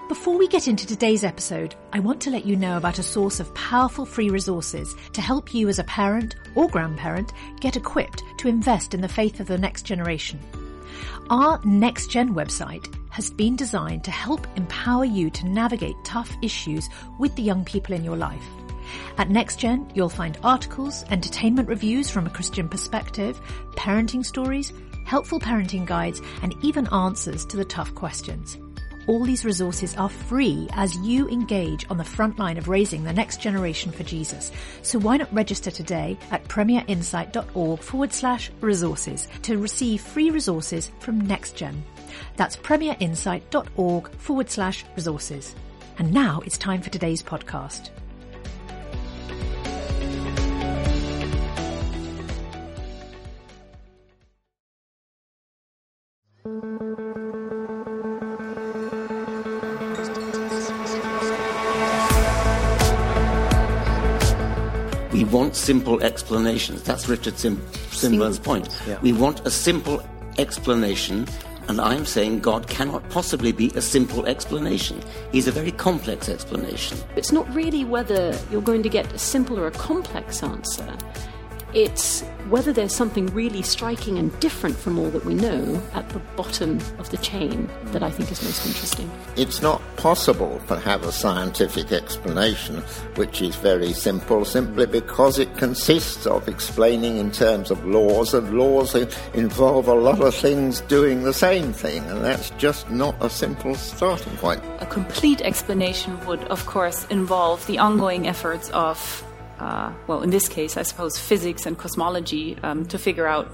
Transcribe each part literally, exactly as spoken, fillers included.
Before we get into today's episode, I want to let you know about a source of powerful free resources to help you as a parent or grandparent get equipped to invest in the faith of the next generation. Our Next Gen website has been designed to help empower you to navigate tough issues with the young people in your life. At NextGen, you'll find articles, entertainment reviews from a Christian perspective, parenting stories, helpful parenting guides, and even answers to the tough questions. All these resources are free as you engage on the front line of raising the next generation for Jesus. So why not register today at premierinsight.org forward slash resources to receive free resources from NextGen. That's premierinsight.org forward slash resources. And now it's time for today's podcast. We want simple explanations. That's Richard Sim- Swinburne's point. Yeah. We want a simple explanation, and I'm saying God cannot possibly be a simple explanation. He's a very complex explanation. It's not really whether you're going to get a simple or a complex answer. It's whether there's something really striking and different from all that we know at the bottom of the chain that I think is most interesting. It's not possible to have a scientific explanation which is very simple, simply because it consists of explaining in terms of laws, and laws involve a lot of things doing the same thing, and that's just not a simple starting point. A complete explanation would, of course, involve the ongoing efforts of Uh, well, in this case, I suppose, physics and cosmology, um, to figure out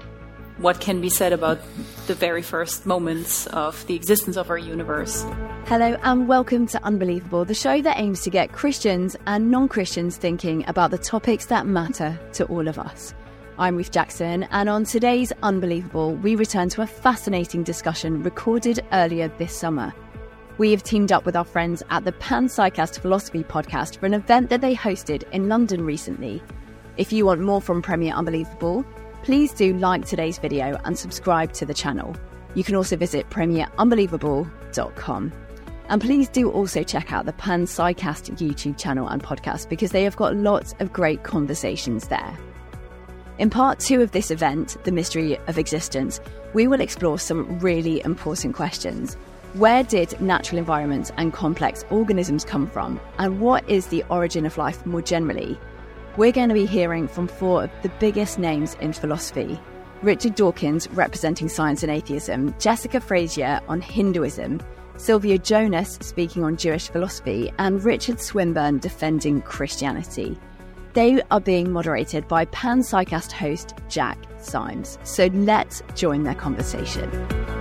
what can be said about the very first moments of the existence of our universe. Hello and welcome to Unbelievable, the show that aims to get Christians and non-Christians thinking about the topics that matter to all of us. I'm Ruth Jackson, and on today's Unbelievable, we return to a fascinating discussion recorded earlier this summer. We have teamed up with our friends at the Panpsycast Philosophy podcast for an event that they hosted in London recently. If you want more from Premier Unbelievable, please do like today's video and subscribe to the channel. You can also visit premier unbelievable dot com. And please do also check out the Panpsycast YouTube channel and podcast, because they have got lots of great conversations there. In part two of this event, The Mystery of Existence, we will explore some really important questions. Where did natural environments and complex organisms come from? And what is the origin of life more generally? We're going to be hearing from four of the biggest names in philosophy. Richard Dawkins, representing science and atheism, Jessica Frazier on Hinduism, Sylvia Jonas speaking on Jewish philosophy, and Richard Swinburne defending Christianity. They are being moderated by Panpsycast host Jack Symes. So let's join their conversation.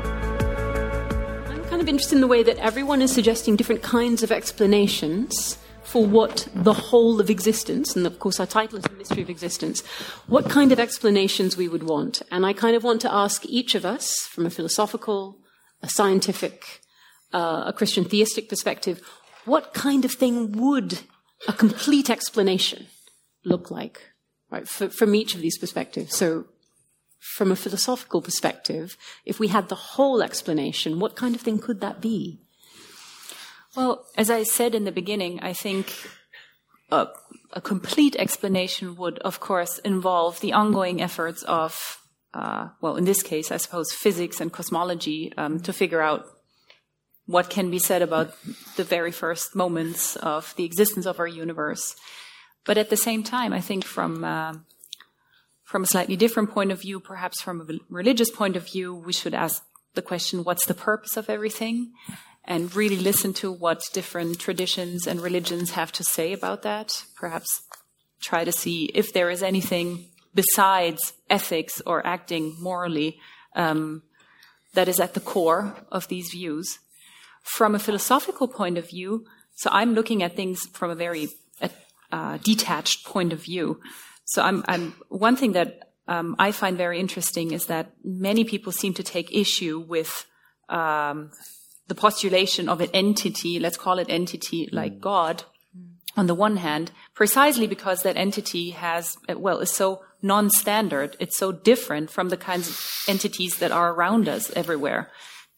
Kind of interested in the way that everyone is suggesting different kinds of explanations for what the whole of existence, and of course our title is The Mystery of Existence, what kind of explanations we would want. And I kind of want to ask each of us, from a philosophical, a scientific, uh, a Christian theistic perspective, what kind of thing would a complete explanation look like, right, for, from each of these perspectives? So from a philosophical perspective, if we had the whole explanation, what kind of thing could that be? Well, as I said in the beginning, I think a, a complete explanation would, of course, involve the ongoing efforts of, uh, well, in this case, I suppose, physics and cosmology, um, to figure out what can be said about the very first moments of the existence of our universe. But at the same time, I think from uh, From a slightly different point of view, perhaps from a religious point of view, we should ask the question, what's the purpose of everything? And really listen to what different traditions and religions have to say about that. Perhaps try to see if there is anything besides ethics or acting morally um, that is at the core of these views. From a philosophical point of view, so I'm looking at things from a very uh, detached point of view. So I'm, I'm, one thing that um, I find very interesting is that many people seem to take issue with um, the postulation of an entity, let's call it entity like mm. God, on the one hand, precisely because that entity has, well, is so non-standard, it's so different from the kinds of entities that are around us everywhere,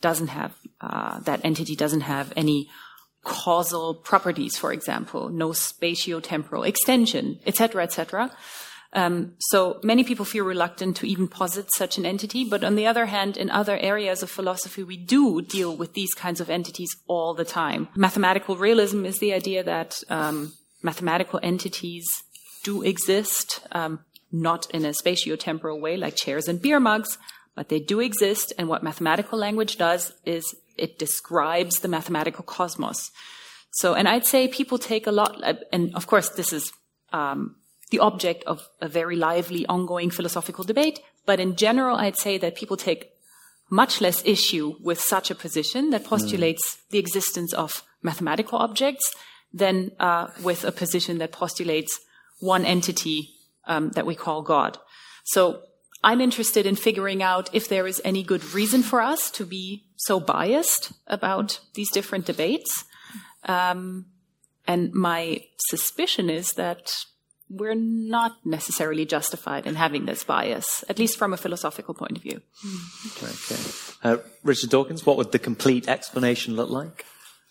doesn't have, uh, that entity doesn't have any causal properties, for example, no spatiotemporal extension, et cetera, et cetera. Um, so many people feel reluctant to even posit such an entity. But on the other hand, in other areas of philosophy, we do deal with these kinds of entities all the time. Mathematical realism is the idea that um, mathematical entities do exist, um, not in a spatiotemporal way like chairs and beer mugs, but they do exist. And what mathematical language does is it describes the mathematical cosmos. So, and I'd say people take a lot, and of course this is um, the object of a very lively, ongoing philosophical debate. But in general, I'd say that people take much less issue with such a position that postulates mm. the existence of mathematical objects than uh, with a position that postulates one entity um, that we call God. So I'm interested in figuring out if there is any good reason for us to be so biased about these different debates. Um, and my suspicion is that we're not necessarily justified in having this bias, at least from a philosophical point of view. Okay. Uh, Richard Dawkins, what would the complete explanation look like?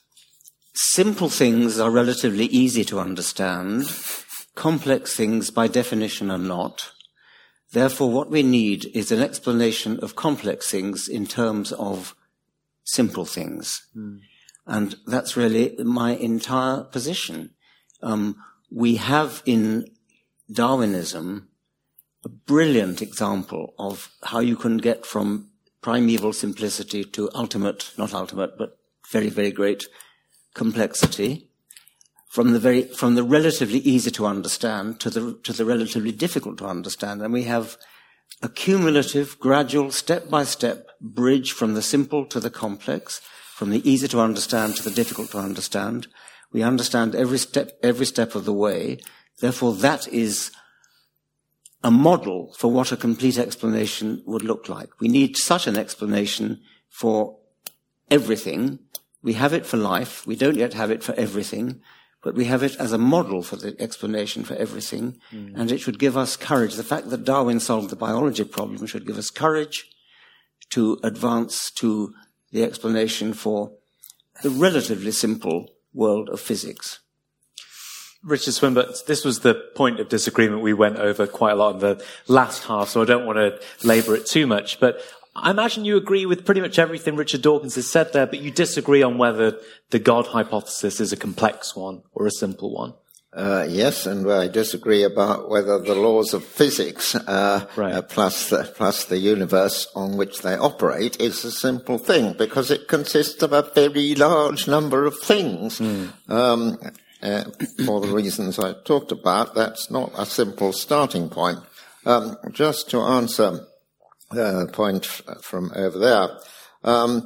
Simple things are relatively easy to understand. Complex things, by definition, are not. Therefore, what we need is an explanation of complex things in terms of simple things. Mm. And that's really my entire position. Um, we have in Darwinism a brilliant example of how you can get from primeval simplicity to ultimate, not ultimate, but very, very great complexity, from the very, from the relatively easy to understand to the, to the relatively difficult to understand. And we have a cumulative, gradual, step-by-step bridge from the simple to the complex, from the easy to understand to the difficult to understand. We understand every step, every step of the way. Therefore, that is a model for what a complete explanation would look like. We need such an explanation for everything. We have it for life. We don't yet have it for everything, but we have it as a model for the explanation for everything. Mm. And it should give us courage. The fact that Darwin solved the biology problem should give us courage to advance to the explanation for the relatively simple world of physics. Richard Swinburne, this was the point of disagreement we went over quite a lot in the last half, so I don't want to labour it too much. But I imagine you agree with pretty much everything Richard Dawkins has said there, but you disagree on whether the God hypothesis is a complex one or a simple one. Uh, yes, and I disagree about whether the laws of physics, uh, right. uh, plus the, plus the universe on which they operate is a simple thing, because it consists of a very large number of things. Mm. Um, uh, for the reasons I talked about, that's not a simple starting point. Um, just to answer the point from over there, um,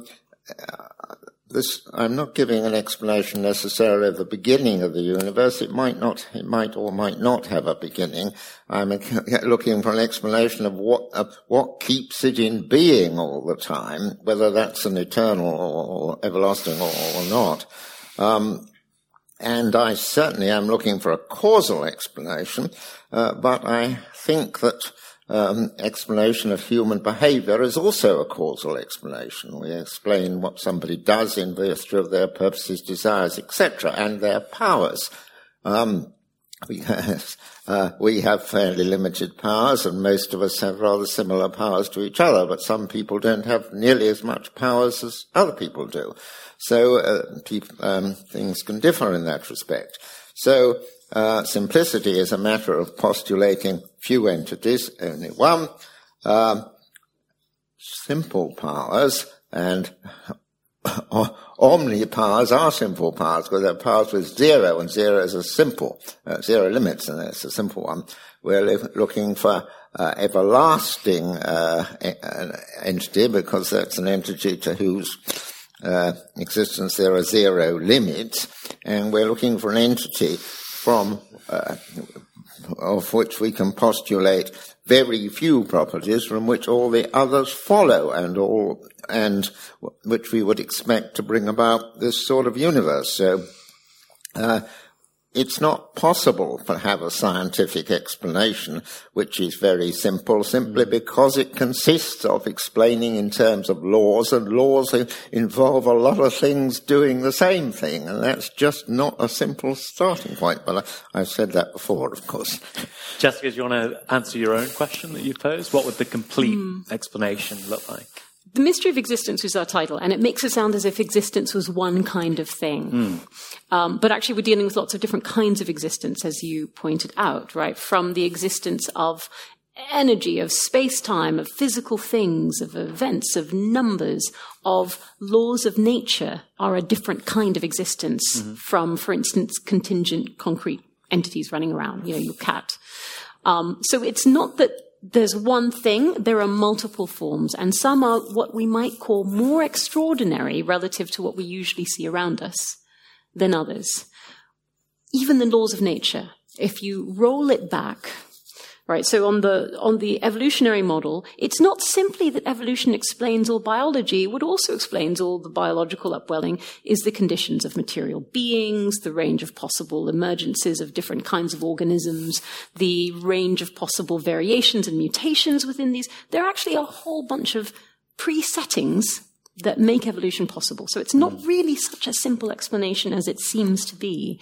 This, I'm not giving an explanation necessarily of the beginning of the universe. It might not, it might or might not have a beginning. I'm looking for an explanation of what, of what keeps it in being all the time, whether that's an eternal or, or everlasting or, or not. Um, and I certainly am looking for a causal explanation, uh, but I think that Um, explanation of human behavior is also a causal explanation. We explain what somebody does in virtue of their purposes, desires, et cetera, and their powers. Um, we, have, uh, we have fairly limited powers, and most of us have rather similar powers to each other, but some people don't have nearly as much powers as other people do. So uh, pe- um, things can differ in that respect. So Uh, simplicity is a matter of postulating few entities, only one, um, simple powers, and omnipowers are simple powers, because they're powers with zero, and zero is a simple, uh, zero limits, and it's a simple one. We're li- looking for uh, everlasting uh, entity, because that's an entity to whose uh, existence there are zero limits, and we're looking for an entity from uh, of which we can postulate very few properties from which all the others follow, and all and which we would expect to bring about this sort of universe. So, uh, it's not possible to have a scientific explanation which is very simple, simply because it consists of explaining in terms of laws, and laws involve a lot of things doing the same thing, and that's just not a simple starting point. But I've said that before, of course. Jessica, do you want to answer your own question that you posed? What would the complete mm. explanation look like? The Mystery of Existence is our title, and it makes it sound as if existence was one kind of thing. Mm. Um, but actually, we're dealing with lots of different kinds of existence, as you pointed out, right? From the existence of energy, of space-time, of physical things, of events, of numbers, of laws of nature are a different kind of existence mm-hmm. from, for instance, contingent concrete entities running around, you know, your cat. Um, so it's not that there's one thing, there are multiple forms, and some are what we might call more extraordinary relative to what we usually see around us than others. Even the laws of nature, if you roll it back, right, so on the on the evolutionary model, it's not simply that evolution explains all biology. What also explains all the biological upwelling is the conditions of material beings, the range of possible emergences of different kinds of organisms, the range of possible variations and mutations within these. There are actually a whole bunch of pre-settings that make evolution possible. So it's not really such a simple explanation as it seems to be.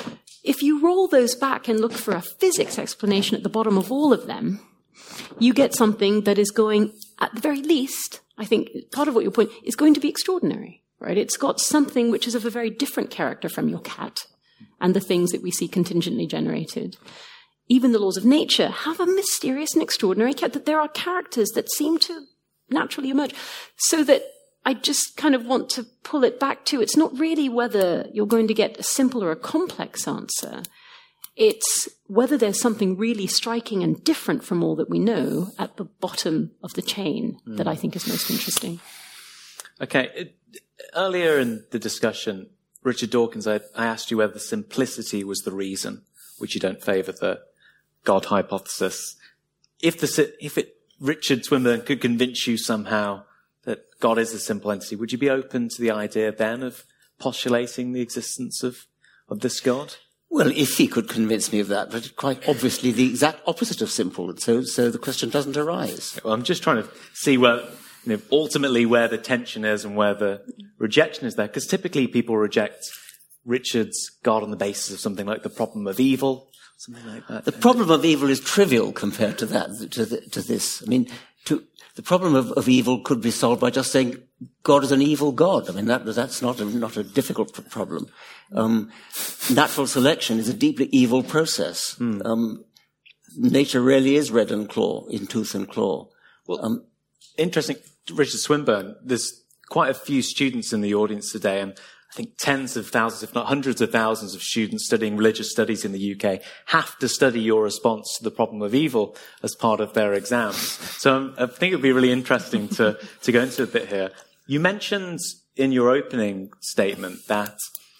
If you roll those back and look for a physics explanation at the bottom of all of them, you get something that is going, at the very least, I think part of what your point is going to be extraordinary, right? It's got something which is of a very different character from your cat and the things that we see contingently generated. Even the laws of nature have a mysterious and extraordinary character, that there are characters that seem to naturally emerge. So that I just kind of want to pull it back to, it's not really whether you're going to get a simple or a complex answer. It's whether there's something really striking and different from all that we know at the bottom of the chain mm. that I think is most interesting. Okay. It, earlier in the discussion, Richard Dawkins, I, I asked you whether simplicity was the reason which you don't favour the God hypothesis. If the, if it, Richard Swinburne could convince you somehow that God is a simple entity, would you be open to the idea then of postulating the existence of, of this God? Well, if he could convince me of that, but quite obviously the exact opposite of simple, so so the question doesn't arise. Well, I'm just trying to see where, you know, ultimately where the tension is and where the rejection is there, because typically people reject Richard's God on the basis of something like the problem of evil, something like that. The problem of evil is trivial compared to that, to, the, to this. I mean, to, the problem of, of evil could be solved by just saying God is an evil God. I mean, that, that's not a, not a difficult problem. Um, natural selection is a deeply evil process. Mm. Um, nature really is red and claw, in tooth and claw. Well, um, interesting, Richard Swinburne, there's quite a few students in the audience today, and I think tens of thousands, if not hundreds of thousands of students studying religious studies in the U K have to study your response to the problem of evil as part of their exams. So um, I think it would be really interesting to, to go into a bit here. You mentioned in your opening statement that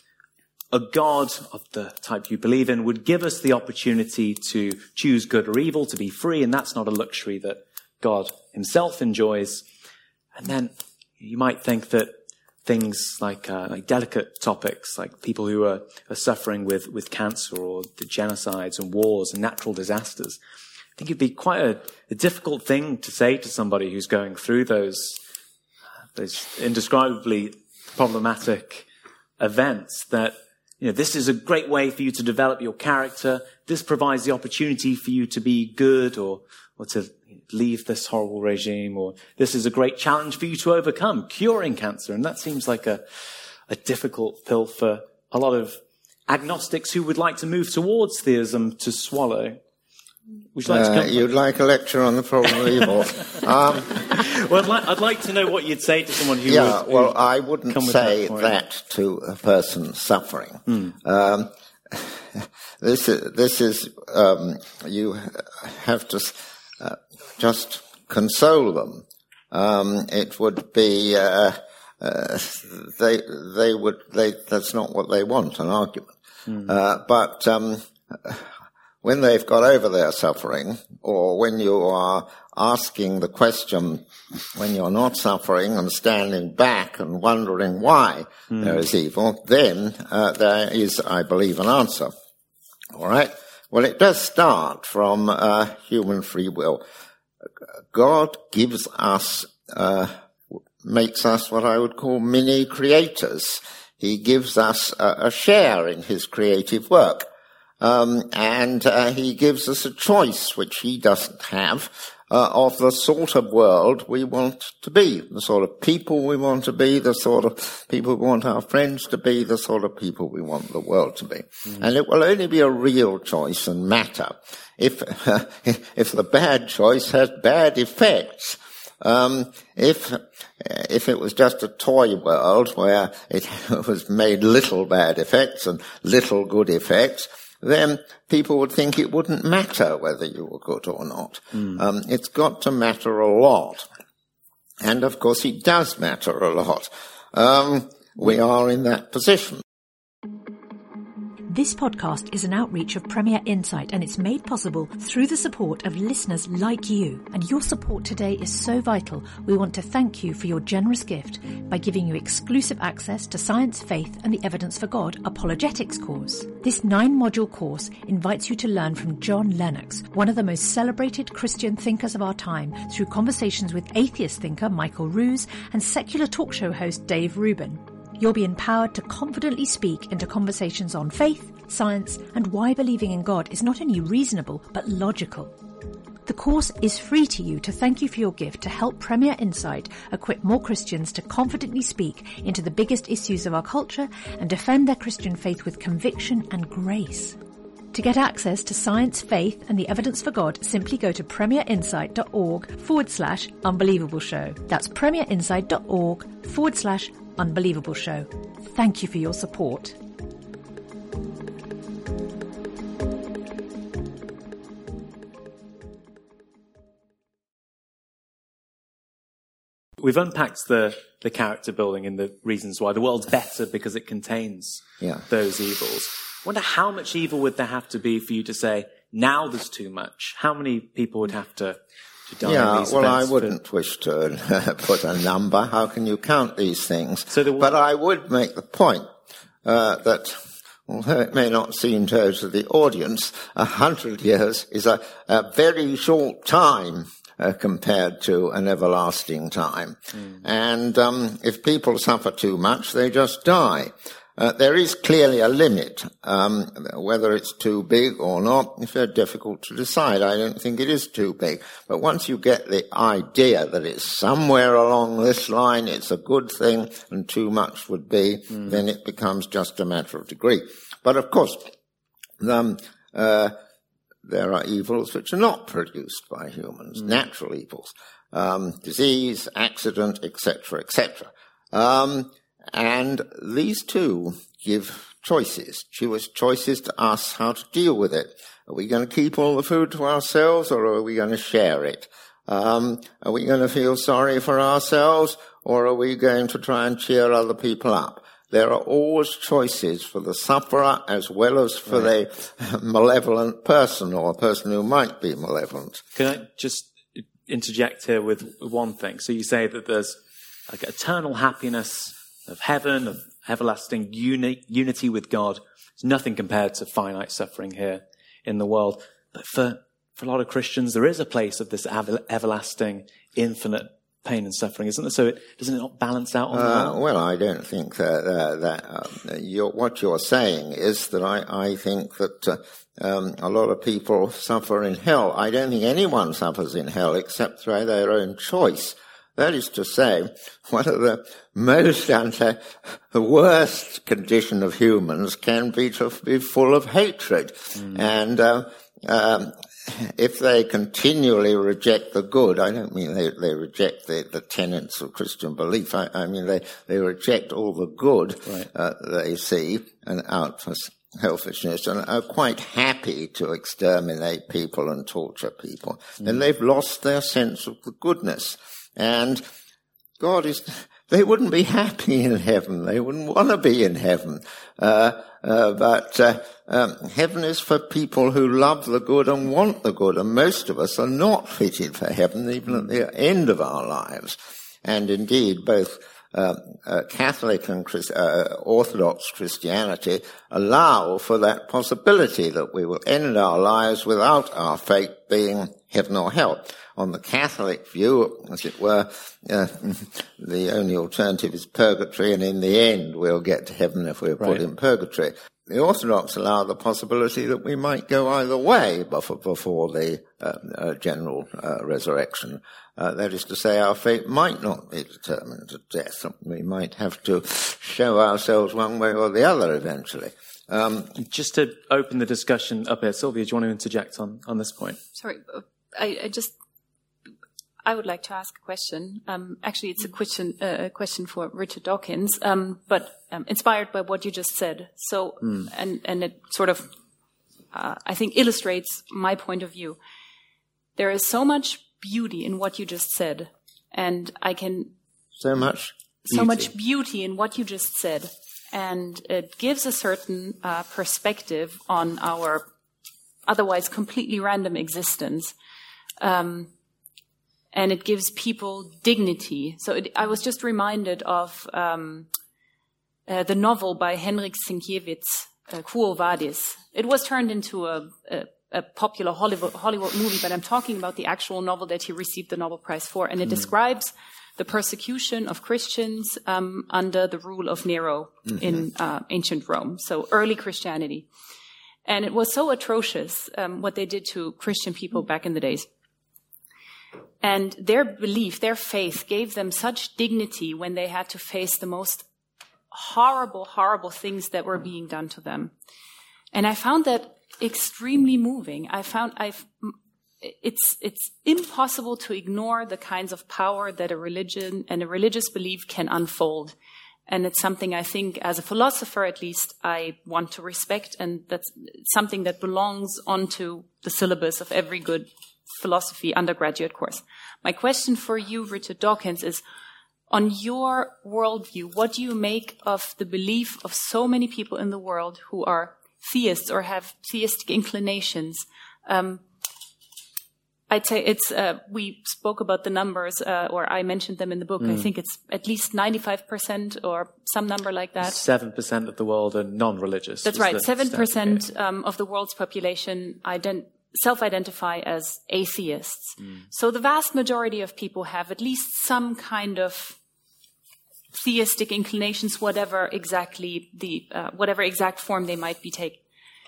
a God of the type you believe in would give us the opportunity to choose good or evil, to be free, and that's not a luxury that God himself enjoys. And then you might think that things like, uh, like delicate topics, like people who are, are suffering with, with cancer or the genocides and wars and natural disasters, I think it'd be quite a, a difficult thing to say to somebody who's going through those, uh, those indescribably problematic events that, you know, this is a great way for you to develop your character. This provides the opportunity for you to be good or, or to leave this horrible regime, or this is a great challenge for you to overcome, curing cancer. And that seems like a, a difficult pill for a lot of agnostics who would like to move towards theism to swallow. Would you like uh, to come you'd like a lecture on the problem of evil. um, well, I'd like, I'd like to know what you'd say to someone who Yeah, would, well, I wouldn't say that, that to a person suffering. Mm. Um, this is, this is um, you have to uh, just console them. Um, it would be uh, uh, they they would they that's not what they want, an argument. Mm. Uh, but um, when they've got over their suffering, or when you are asking the question when you're not suffering and standing back and wondering why mm. there is evil, then uh, there is, I believe, an answer. All right? Well, it does start from uh, human free will. God gives us, uh, makes us what I would call mini creators. He gives us a, a share in his creative work. Um, and uh, he gives us a choice, which he doesn't have, uh, of the sort of world we want to be, the sort of people we want to be, the sort of people we want our friends to be, the sort of people we want the world to be. Mm. And it will only be a real choice and matter if uh, if the bad choice has bad effects. Um, if, if it was just a toy world where it was made little bad effects and little good effects, then people would think it wouldn't matter whether you were good or not. Mm. Um, it's got to matter a lot. And of course it does matter a lot. Um, we are in that position. This podcast is an outreach of Premier Insight, and it's made possible through the support of listeners like you. And your support today is so vital, we want to thank you for your generous gift by giving you exclusive access to Science, Faith and the Evidence for God Apologetics course. This nine-module course invites you to learn from John Lennox, one of the most celebrated Christian thinkers of our time, through conversations with atheist thinker Michael Ruse and secular talk show host Dave Rubin. You'll be empowered to confidently speak into conversations on faith, science, and why believing in God is not only reasonable, but logical. The course is free to you to thank you for your gift to help Premier Insight equip more Christians to confidently speak into the biggest issues of our culture and defend their Christian faith with conviction and grace. To get access to Science, Faith and the Evidence for God, simply go to premierinsight.org forward slash unbelievable show. That's premierinsight.org forward slash Unbelievable Show. Thank you for your support. We've unpacked the, the character building and the reasons why the world's better because it contains yeah. those evils. I wonder how much evil would there have to be for you to say, now there's too much? How many people would have to Yeah, well, I wouldn't for... wish to put a number. How can you count these things? So the... But I would make the point uh, that, although it may not seem to the audience, a hundred years is a, a very short time uh, compared to an everlasting time. Mm. And um, if people suffer too much, they just die. Uh, there is clearly a limit. Um, whether it's too big or not, it's very difficult to decide. I don't think it is too big. But once you get the idea that it's somewhere along this line, it's a good thing, and too much would be, mm. then it becomes just a matter of degree. But of course, um, uh, there are evils which are not produced by humans, mm. natural evils, um, disease, accident, et cetera, et cetera. Um, And these two give choices, choose choices to us how to deal with it. Are we going to keep all the food to ourselves, or are we going to share it? Um, are we going to feel sorry for ourselves, or are we going to try and cheer other people up? There are always choices for the sufferer as well as for right. the malevolent person, or a person who might be malevolent. Can I just interject here with one thing? So you say that there's like eternal happiness of heaven, of everlasting uni- unity with God. It's nothing compared to finite suffering here in the world. But for, for a lot of Christians, there is a place of this ever- everlasting, infinite pain and suffering, isn't there? So it, doesn't it not balance out on uh, that? Well, I don't think that, uh, that um, you're, what you're saying is that I, I think that uh, um, a lot of people suffer in hell. I don't think anyone suffers in hell except through their own choice. That is to say, one of the most anti, the worst condition of humans can be to be full of hatred. Mm. And uh, um, if they continually reject the good, I don't mean they, they reject the, the tenets of Christian belief. I, I mean they, they reject all the good right. uh, they see and out for selfishness, and are quite happy to exterminate people and torture people. Mm. And they've lost their sense of the goodness. And God is, they wouldn't be happy in heaven. They wouldn't want to be in heaven. Uh, uh, but, uh, um, heaven is for people who love the good and want the good. And most of us are not fitted for heaven, even at the end of our lives. And indeed, both, uh, uh, Catholic and Christ- uh, Orthodox Christianity allow for that possibility that we will end our lives without our fate being heaven or hell. On the Catholic view, as it were, uh, the only alternative is purgatory, and in the end we'll get to heaven if we're Right. put in purgatory. The Orthodox allow the possibility that we might go either way before, before the uh, uh, general uh, resurrection. Uh, that is to say, our fate might not be determined at death. We might have to show ourselves one way or the other eventually. Um, Just to open the discussion up here, Sylvia, do you want to interject on, on this point? Sorry, uh, I, I just, I would like to ask a question. Um, actually, it's a question, uh, a question for Richard Dawkins, um, but um, inspired by what you just said. So, mm. and and it sort of, uh, I think, illustrates my point of view. There is so much beauty in what you just said, and I can so much, so much beauty in what you just said, and it gives a certain uh, perspective on our otherwise completely random existence. Um, And it gives people dignity. So it, I was just reminded of um, uh, the novel by Henryk Sienkiewicz, uh, Quo Vadis. It was turned into a, a, a popular Hollywood, Hollywood movie, but I'm talking about the actual novel that he received the Nobel Prize for. And it mm. describes the persecution of Christians um, under the rule of Nero mm-hmm. in uh, ancient Rome, so early Christianity. And it was so atrocious um, what they did to Christian people back in the days. And their belief, their faith gave them such dignity when they had to face the most horrible, horrible things that were being done to them. And I found that extremely moving. I found I've, it's, it's impossible to ignore the kinds of power that a religion and a religious belief can unfold. And it's something I think, as a philosopher at least, I want to respect. And that's something that belongs onto the syllabus of every good philosophy undergraduate course. My question for you, Richard Dawkins, is on your worldview, what do you make of the belief of so many people in the world who are theists or have theistic inclinations? Um, I'd say it's, uh, we spoke about the numbers, uh, or I mentioned them in the book. Mm. I think it's at least ninety-five percent or some number like that. seven percent of the world are non-religious. That's right. seven percent um, of the world's population ident- self-identify as atheists. Mm. So the vast majority of people have at least some kind of theistic inclinations, whatever exactly the, uh, whatever exact form they might be taking.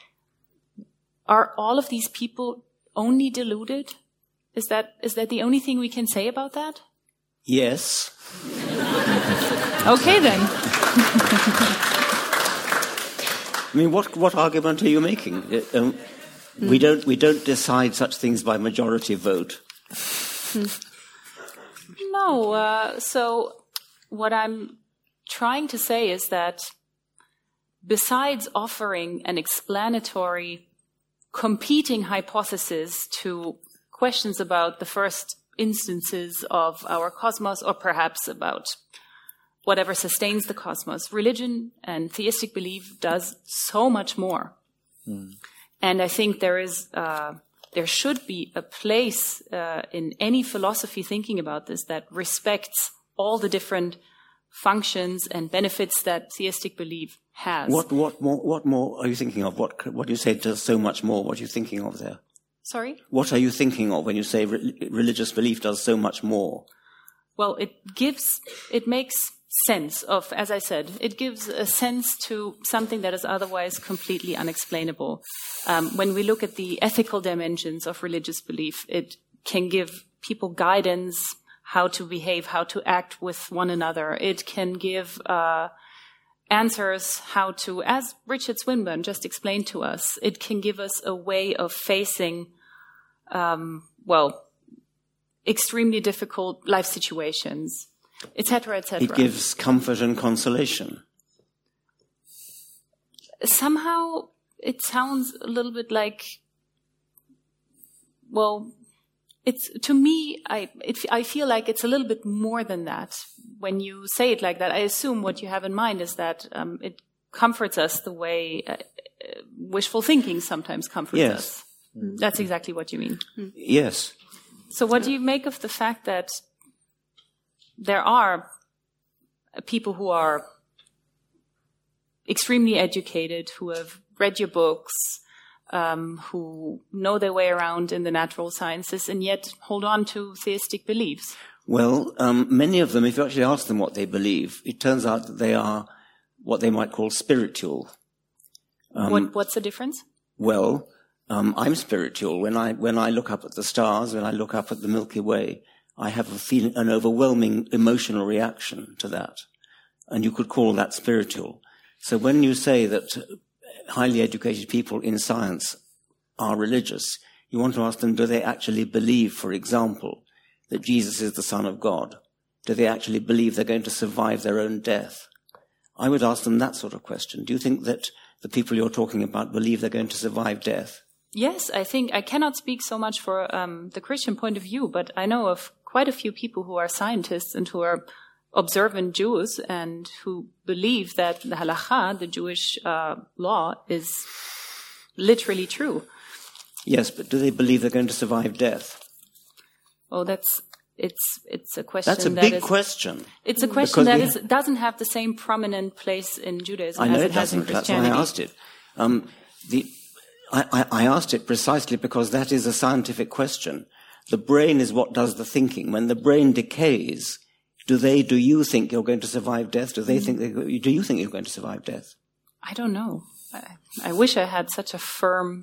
Are all of these people only deluded? Is that, is that the only thing we can say about that? Yes. Okay, then. I mean, what, what argument are you making? Um, mm. We don't, we don't decide such things by majority vote. No. Uh, so what I'm trying to say is that besides offering an explanatory competing hypothesis to questions about the first instances of our cosmos, or perhaps about whatever sustains the cosmos, religion and theistic belief does so much more. Mm. And I think there is, uh, there should be a place uh, in any philosophy thinking about this that respects all the different functions and benefits that theistic belief has. What, what more, what more are you thinking of? What, what you say does so much more? What are you thinking of there? Sorry? What are you thinking of when you say re- religious belief does so much more? Well, it gives, it makes sense of, as I said, it gives a sense to something that is otherwise completely unexplainable. Um, when we look at the ethical dimensions of religious belief, it can give people guidance, how to behave, how to act with one another. It can give uh, answers how to, as Richard Swinburne just explained to us, it can give us a way of facing, um, well, extremely difficult life situations, et cetera, et cetera. It gives comfort and consolation. Somehow it sounds a little bit like, well, it's, to me, I, it, I feel like it's a little bit more than that. When you say it like that, I assume what you have in mind is that um, it comforts us the way uh, uh, wishful thinking sometimes comforts yes. us. Mm. That's exactly what you mean. Mm. Yes. So what do you make of the fact that there are people who are extremely educated, who have read your books, um, who know their way around in the natural sciences, and yet hold on to theistic beliefs? Well, um, many of them, if you actually ask them what they believe, it turns out that they are what they might call spiritual. Um, what, what's the difference? Well, um, I'm spiritual. When I when I look up at the stars, when I look up at the Milky Way, I have a feeling, an overwhelming emotional reaction to that, and you could call that spiritual. So when you say that highly educated people in science are religious, you want to ask them, do they actually believe, for example, that Jesus is the Son of God? Do they actually believe they're going to survive their own death? I would ask them that sort of question. Do you think that the people you're talking about believe they're going to survive death? Yes, I think I cannot speak so much for um, the Christian point of view, but I know of quite a few people who are scientists and who are observant Jews and who believe that the halakha, the Jewish uh, law, is literally true. Yes, but do they believe they're going to survive death? Oh, that's it's it's a question. That's a that big is, question. It's a question Because that is, doesn't have the same prominent place in Judaism I know as it it has in doesn't. That's Christianity. why I asked it. Um, the, I, I, I asked it precisely because that is a scientific question. The brain is what does the thinking. When the brain decays, do they? Do you think you're going to survive death? Do they mm. think? They, do you think you're going to survive death? I don't know. I, I wish I had such a firm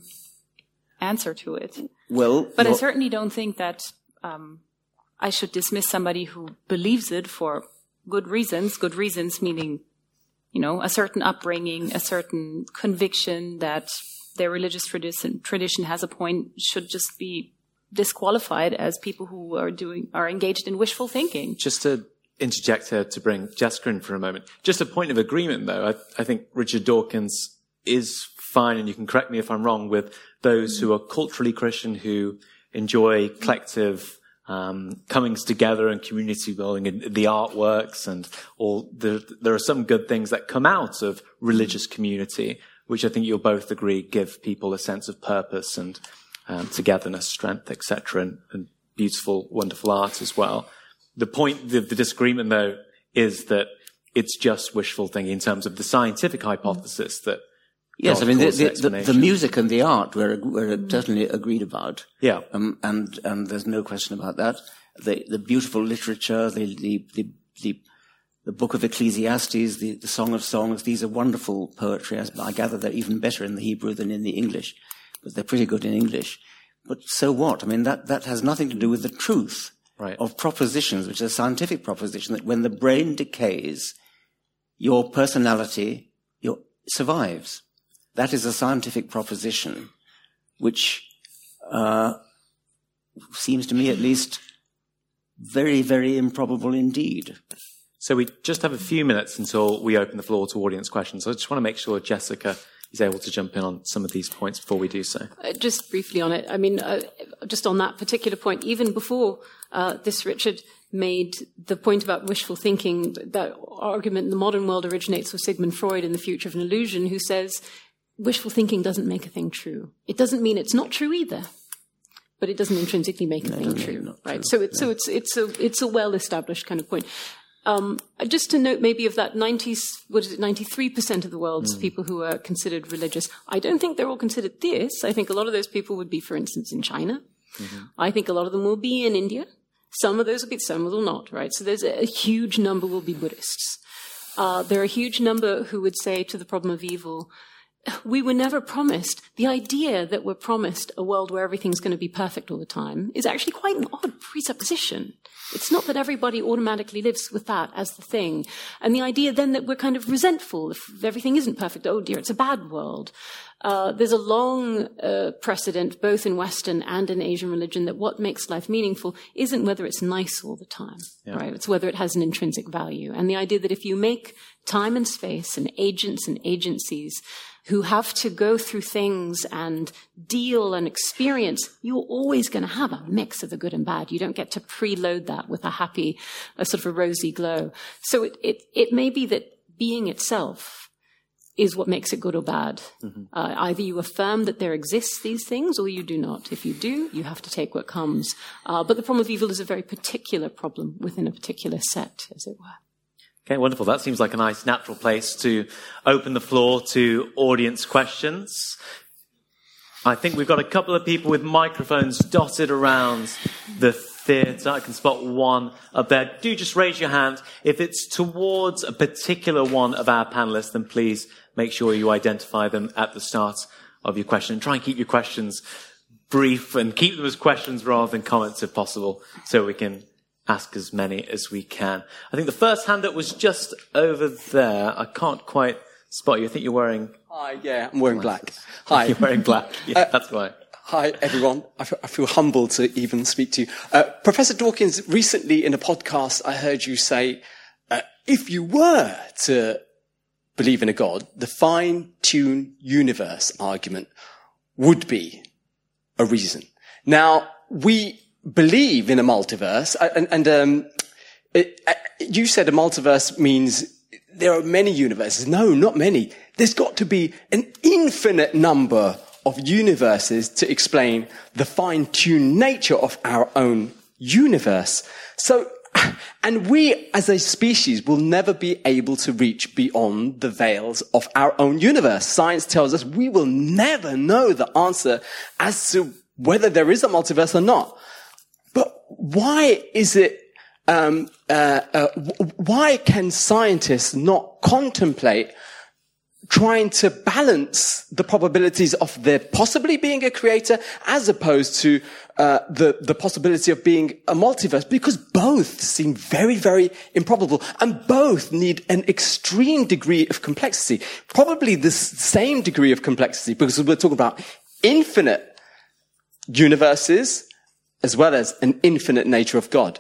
answer to it. Well, but I certainly don't think that um, I should dismiss somebody who believes it for good reasons. Good reasons meaning, you know, a certain upbringing, a certain conviction that their religious tradition tradition has a point, should just be disqualified as people who are doing are engaged in wishful thinking. Just to interject here to bring Jessica in for a moment. Just a point of agreement, though. I, I think Richard Dawkins is fine, and you can correct me if I'm wrong, with those who are culturally Christian, who enjoy collective um, comings together and community building and the artworks and all. The, there are some good things that come out of religious community, which I think you'll both agree give people a sense of purpose and um, togetherness, strength, et cetera, and, and beautiful, wonderful art as well. The point, the, the disagreement, though, is that it's just wishful thinking in terms of the scientific hypothesis that yes, God I mean the, causes the, the, the music and the art we're, we're certainly agreed about. Yeah, um, and and there's no question about that. The the beautiful literature, the the the the, the Book of Ecclesiastes, the, the Song of Songs. These are wonderful poetry. I gather they're even better in the Hebrew than in the English, but they're pretty good in English. But so what? I mean that that has nothing to do with the truth. Right. Of propositions, which is a scientific proposition that when the brain decays, your personality your, survives. That is a scientific proposition, which uh, seems to me at least very, very improbable indeed. So we just have a few minutes until we open the floor to audience questions. So I just want to make sure Jessica is able to jump in on some of these points before we do so. Uh, just briefly on it. I mean, uh, just on that particular point, even before uh, this, Richard made the point about wishful thinking. That argument in the modern world originates with Sigmund Freud in The Future of an Illusion, who says wishful thinking doesn't make a thing true. It doesn't mean it's not true either, but it doesn't intrinsically make a no, thing no, true, true, right? So it's no. so it's it's a it's a well-established kind of point. Um, just to note, maybe of that ninety, what is it, ninety-three percent of the world's mm. people who are considered religious, I don't think they're all considered theists. I think a lot of those people would be, for instance, in China. Mm-hmm. I think a lot of them will be in India. Some of those will be, some will not, right? So there's a, a huge number will be Buddhists. Uh, there are a huge number who would say to the problem of evil, we were never promised. The idea that we're promised a world where everything's going to be perfect all the time is actually quite an odd presupposition. It's not that everybody automatically lives with that as the thing. And the idea then that we're kind of resentful if everything isn't perfect. Oh dear, it's a bad world. Uh, there's a long uh, precedent, both in Western and in Asian religion, that what makes life meaningful isn't whether it's nice all the time, yeah. right? It's whether it has an intrinsic value. And the idea that if you make time and space and agents and agencies who have to go through things and deal and experience, you're always going to have a mix of the good and bad. You don't get to preload that with a happy, a sort of a rosy glow. So it, it, it may be that being itself is what makes it good or bad. Mm-hmm. Uh, either you affirm that there exists these things or you do not. If you do, you have to take what comes. Uh, but the problem of evil is a very particular problem within a particular set, as it were. Okay, wonderful. That seems like a nice natural place to open the floor to audience questions. I think we've got a couple of people with microphones dotted around the theatre. I can spot one up there. Do just raise your hand. If it's towards a particular one of our panelists, then please make sure you identify them at the start of your question. And try and keep your questions brief and keep them as questions rather than comments if possible, so we can ask as many as we can. I think the first hand up was just over there. I can't quite spot you. I think you're wearing... Hi, yeah, I'm wearing black. Hi. You're wearing black. Yeah, uh, that's right. Hi, everyone. I feel, I feel humbled to even speak to you. Uh, Professor Dawkins, recently in a podcast, I heard you say, uh, if you were to believe in a God, the fine-tuned universe argument would be a reason. Now, we believe in a multiverse, and, and um, it, uh, you said a multiverse means there are many universes. No, not many. There's got to be an infinite number of universes to explain the fine-tuned nature of our own universe. So, and we as a species will never be able to reach beyond the veils of our own universe. Science tells us we will never know the answer as to whether there is a multiverse or not. But why is it, um, uh, uh, why can scientists not contemplate trying to balance the probabilities of there possibly being a creator as opposed to uh, the, the possibility of being a multiverse? Because both seem very, very improbable, and both need an extreme degree of complexity. Probably the same degree of complexity, because we're talking about infinite universes as well as an infinite nature of God.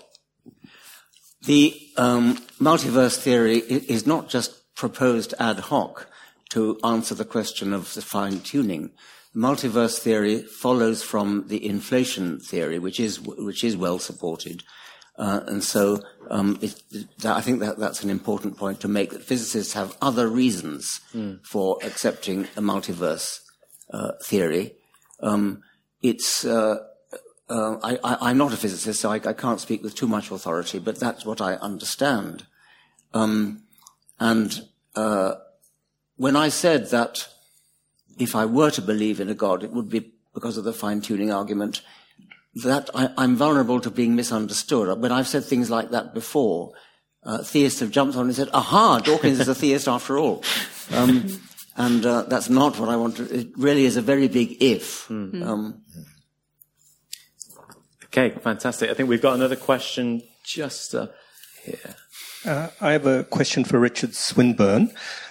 The um, multiverse theory is not just proposed ad hoc to answer the question of the fine-tuning. Multiverse theory follows from the inflation theory, which is which is well supported, uh, and so um, it, I think that that's an important point to make. That physicists have other reasons mm. for accepting a multiverse uh, theory. Um, it's uh, uh, I, I, I'm not a physicist, so I, I can't speak with too much authority, but that's what I understand. Um, and uh, when I said that if I were to believe in a God, it would be because of the fine-tuning argument, that I, I'm vulnerable to being misunderstood. When I've said things like that before, uh, theists have jumped on and said, aha, Dawkins is a theist after all. Um, and uh, that's not what I want to... It really is a very big if. Mm. Um, okay, fantastic. I think we've got another question just up here. Uh, I have a question for Richard Swinburne.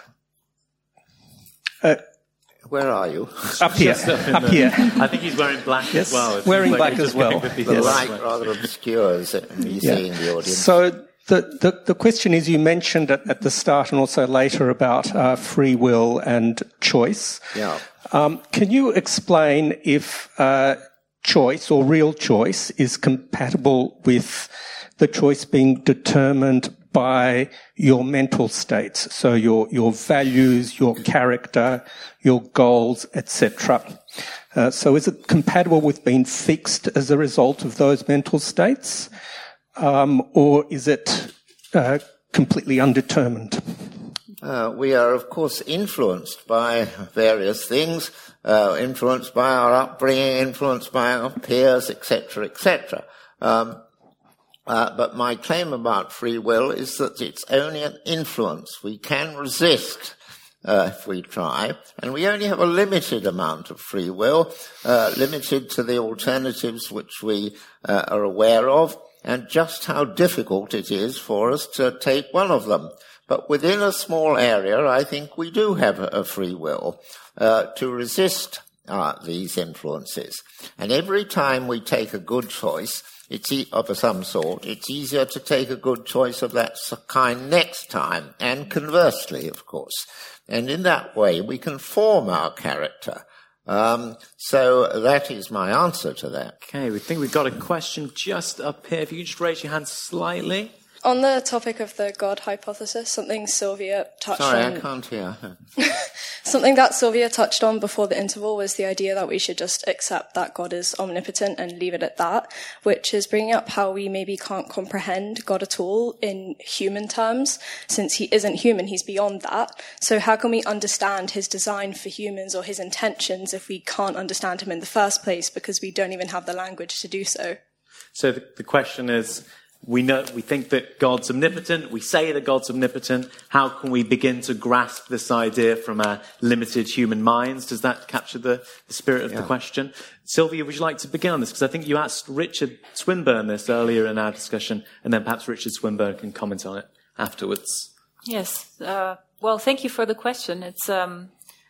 Uh, Where are you? Up here. Up, up here. I think he's wearing black yes, as well. It wearing like black as well. The yes. light rather obscures it when you yeah. see in the audience. So the, the, the question is, you mentioned at, at the start and also later about uh, free will and choice. Yeah. Um, can you explain if uh, choice or real choice is compatible with the choice being determined by your mental states, so your your values, your character, your goals, et cetera. Uh, so is it compatible with being fixed as a result of those mental states, um, or is it uh, completely undetermined? Uh, we are, of course, influenced by various things, uh, influenced by our upbringing, influenced by our peers, et cetera, et cetera. Um, Uh, but my claim about free will is that it's only an influence. We can resist uh, if we try, and we only have a limited amount of free will, uh, limited to the alternatives which we uh, are aware of, and just how difficult it is for us to take one of them. But within a small area, I think we do have a, a free will uh, to resist uh, these influences. And every time we take a good choice, It's e- of some sort, it's easier to take a good choice of that kind next time, and conversely, of course. And in that way, we can form our character. Um, so that is my answer to that. Okay, we think we've got a question just up here. If you could just raise your hand slightly. On the topic of the God hypothesis, something Sylvia touched Sorry, on... Sorry, I can't hear. something that Sylvia touched on before the interval was the idea that we should just accept that God is omnipotent and leave it at that, which is bringing up how we maybe can't comprehend God at all in human terms. Since he isn't human, he's beyond that. So how can we understand his design for humans or his intentions if we can't understand him in the first place because we don't even have the language to do so? So the, the question is, we know, we think that God's omnipotent, we say that God's omnipotent. How can we begin to grasp this idea from our limited human minds? Does that capture the, the spirit of yeah. the question? Sylvia, would you like to begin on this? Because I think you asked Richard Swinburne this earlier in our discussion, and then perhaps Richard Swinburne can comment on it afterwards. Yes. Uh, well, thank you for the question. It's um,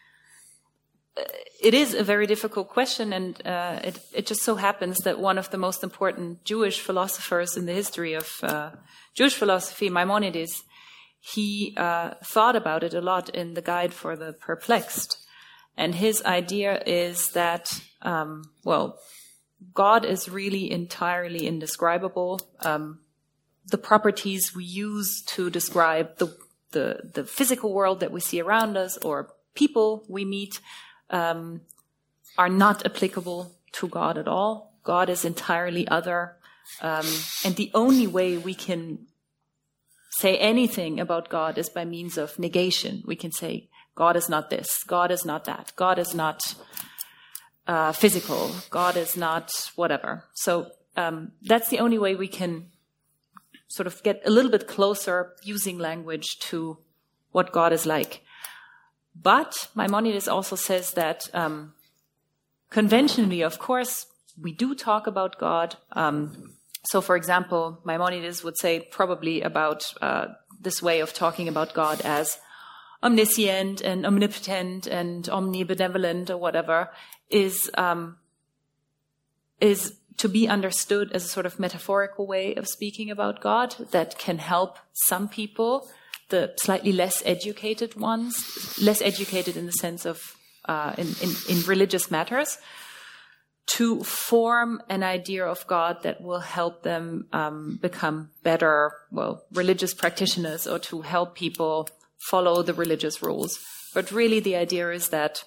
it is a very difficult question, and uh, it, it just so happens that one of the most important Jewish philosophers in the history of uh, Jewish philosophy, Maimonides, he uh, thought about it a lot in the Guide for the Perplexed. And his idea is that, um, well, God is really entirely indescribable. Um, the properties we use to describe the, the, the physical world that we see around us or people we meet Um, are not applicable to God at all. God is entirely other. Um, and the only way we can say anything about God is by means of negation. We can say, God is not this, God is not that, God is not uh, physical, God is not whatever. So um, that's the only way we can sort of get a little bit closer using language to what God is like. But Maimonides also says that um, conventionally, of course, we do talk about God. Um, so, for example, Maimonides would say probably about uh, this way of talking about God as omniscient and omnipotent and omnibenevolent or whatever is um, is to be understood as a sort of metaphorical way of speaking about God that can help some people, the slightly less educated ones, less educated in the sense of uh, in, in, in religious matters, to form an idea of God that will help them um, become better, well, religious practitioners, or to help people follow the religious rules. But really the idea is that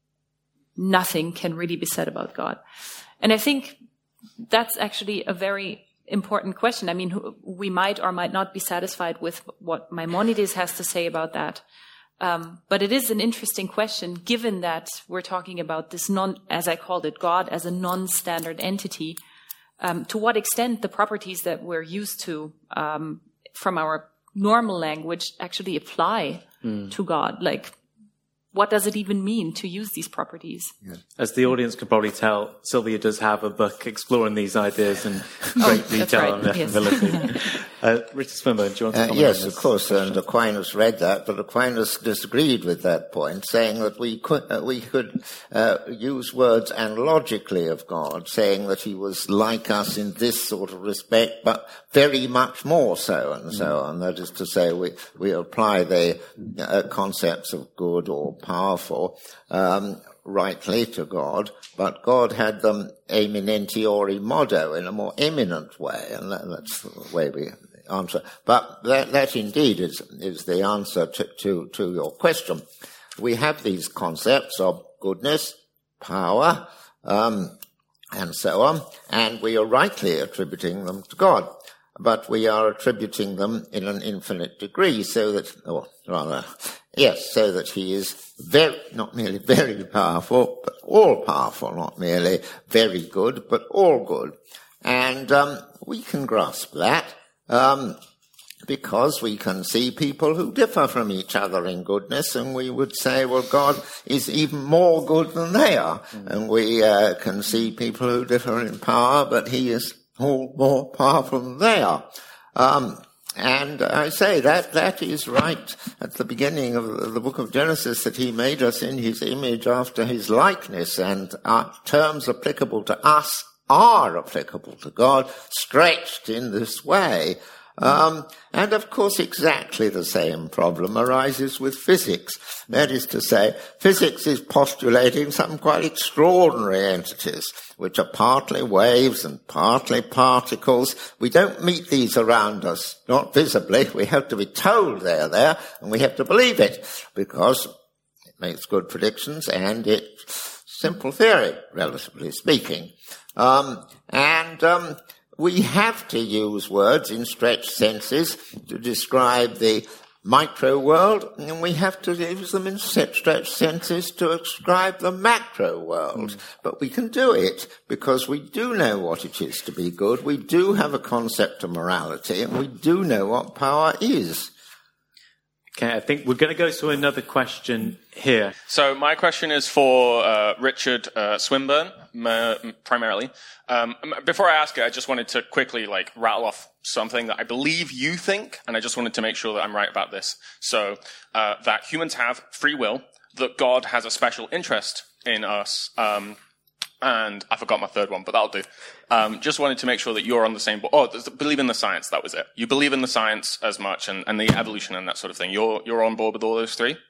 nothing can really be said about God. And I think that's actually a very important question. I mean, we might or might not be satisfied with what Maimonides has to say about that. Um, but it is an interesting question, given that we're talking about this non, as I called it, God as a non-standard entity. Um, to what extent the properties that we're used to um, from our normal language actually apply mm. to God? Like, what does it even mean to use these properties? Yeah. As the audience can probably tell, Sylvia does have a book exploring these ideas in great oh, detail right. and yes. ability. uh, Richard Swinburne, do you want to uh, comment Yes, on this? of course, and Aquinas read that, but Aquinas disagreed with that point, saying that we could, uh, we could uh, use words analogically of God, saying that he was like us in this sort of respect, but very much more so, and so mm. on. That is to say, we, we apply the uh, concepts of good or powerful um, rightly to God, but God had them eminentiori modo, in a more eminent way, and that, that's the way we answer. But that, that indeed is, is the answer to, to, to your question. We have these concepts of goodness, power, um, and so on, and we are rightly attributing them to God. But we are attributing them in an infinite degree, so that, or rather, yes, so that he is very, not merely very powerful, but all powerful, not merely very good, but all good. And um, we can grasp that um, because we can see people who differ from each other in goodness, and we would say, well, God is even more good than they are. Mm. And we uh, can see people who differ in power, but he is all more powerful than they are. Um, and I say that that is right at the beginning of the book of Genesis, that he made us in his image after his likeness, and our terms applicable to us are applicable to God, stretched in this way. Um, and of course exactly the same problem arises with physics. That is to say, physics is postulating some quite extraordinary entities, which are partly waves and partly particles. We don't meet these around us, not visibly. We have to be told they're there, and we have to believe it, because makes good predictions, and it's simple theory, relatively speaking. Um, and um, we have to use words in stretched senses to describe the micro world, and we have to use them in stretched senses to describe the macro world. Mm. But we can do it because we do know what it is to be good, we do have a concept of morality, and we do know what power is. Okay, I think we're going to go to another question here. So my question is for uh, Richard uh, Swinburne, uh, primarily. Um, before I ask it, I just wanted to quickly like rattle off something that I believe you think, and I just wanted to make sure that I'm right about this. So uh, that humans have free will, that God has a special interest in us, um, and I forgot my third one, but that'll do. Um, just wanted to make sure that you're on the same board. Oh, believe in the science, that was it. You believe in the science as much, and, and the evolution and that sort of thing. You're you're on board with all those three?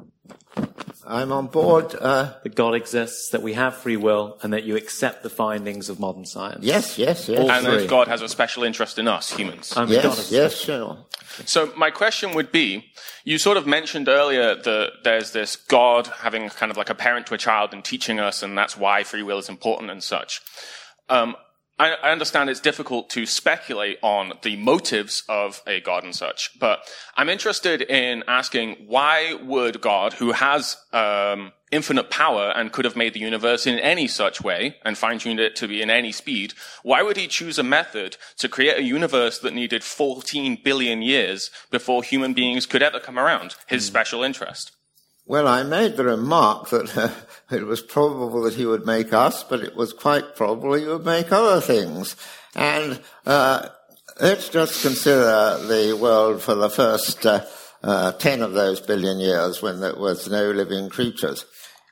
I'm on board. Uh, that God exists, that we have free will, and that you accept the findings of modern science. Yes, yes, yes. All and three. That God has a special interest in us, humans. Um, yes, yes, sure. So my question would be, you sort of mentioned earlier that there's this God having kind of like a parent to a child and teaching us, and that's why free will is important and such. Um, I, I understand it's difficult to speculate on the motives of a God and such, but I'm interested in asking, why would God, who has um, infinite power and could have made the universe in any such way and fine-tuned it to be in any speed, why would he choose a method to create a universe that needed fourteen billion years before human beings could ever come around? His mm. special interest. Well, I made the remark that uh, it was probable that he would make us, but it was quite probable he would make other things. And uh, let's just consider the world for the first uh, uh, ten of those billion years when there was no living creatures.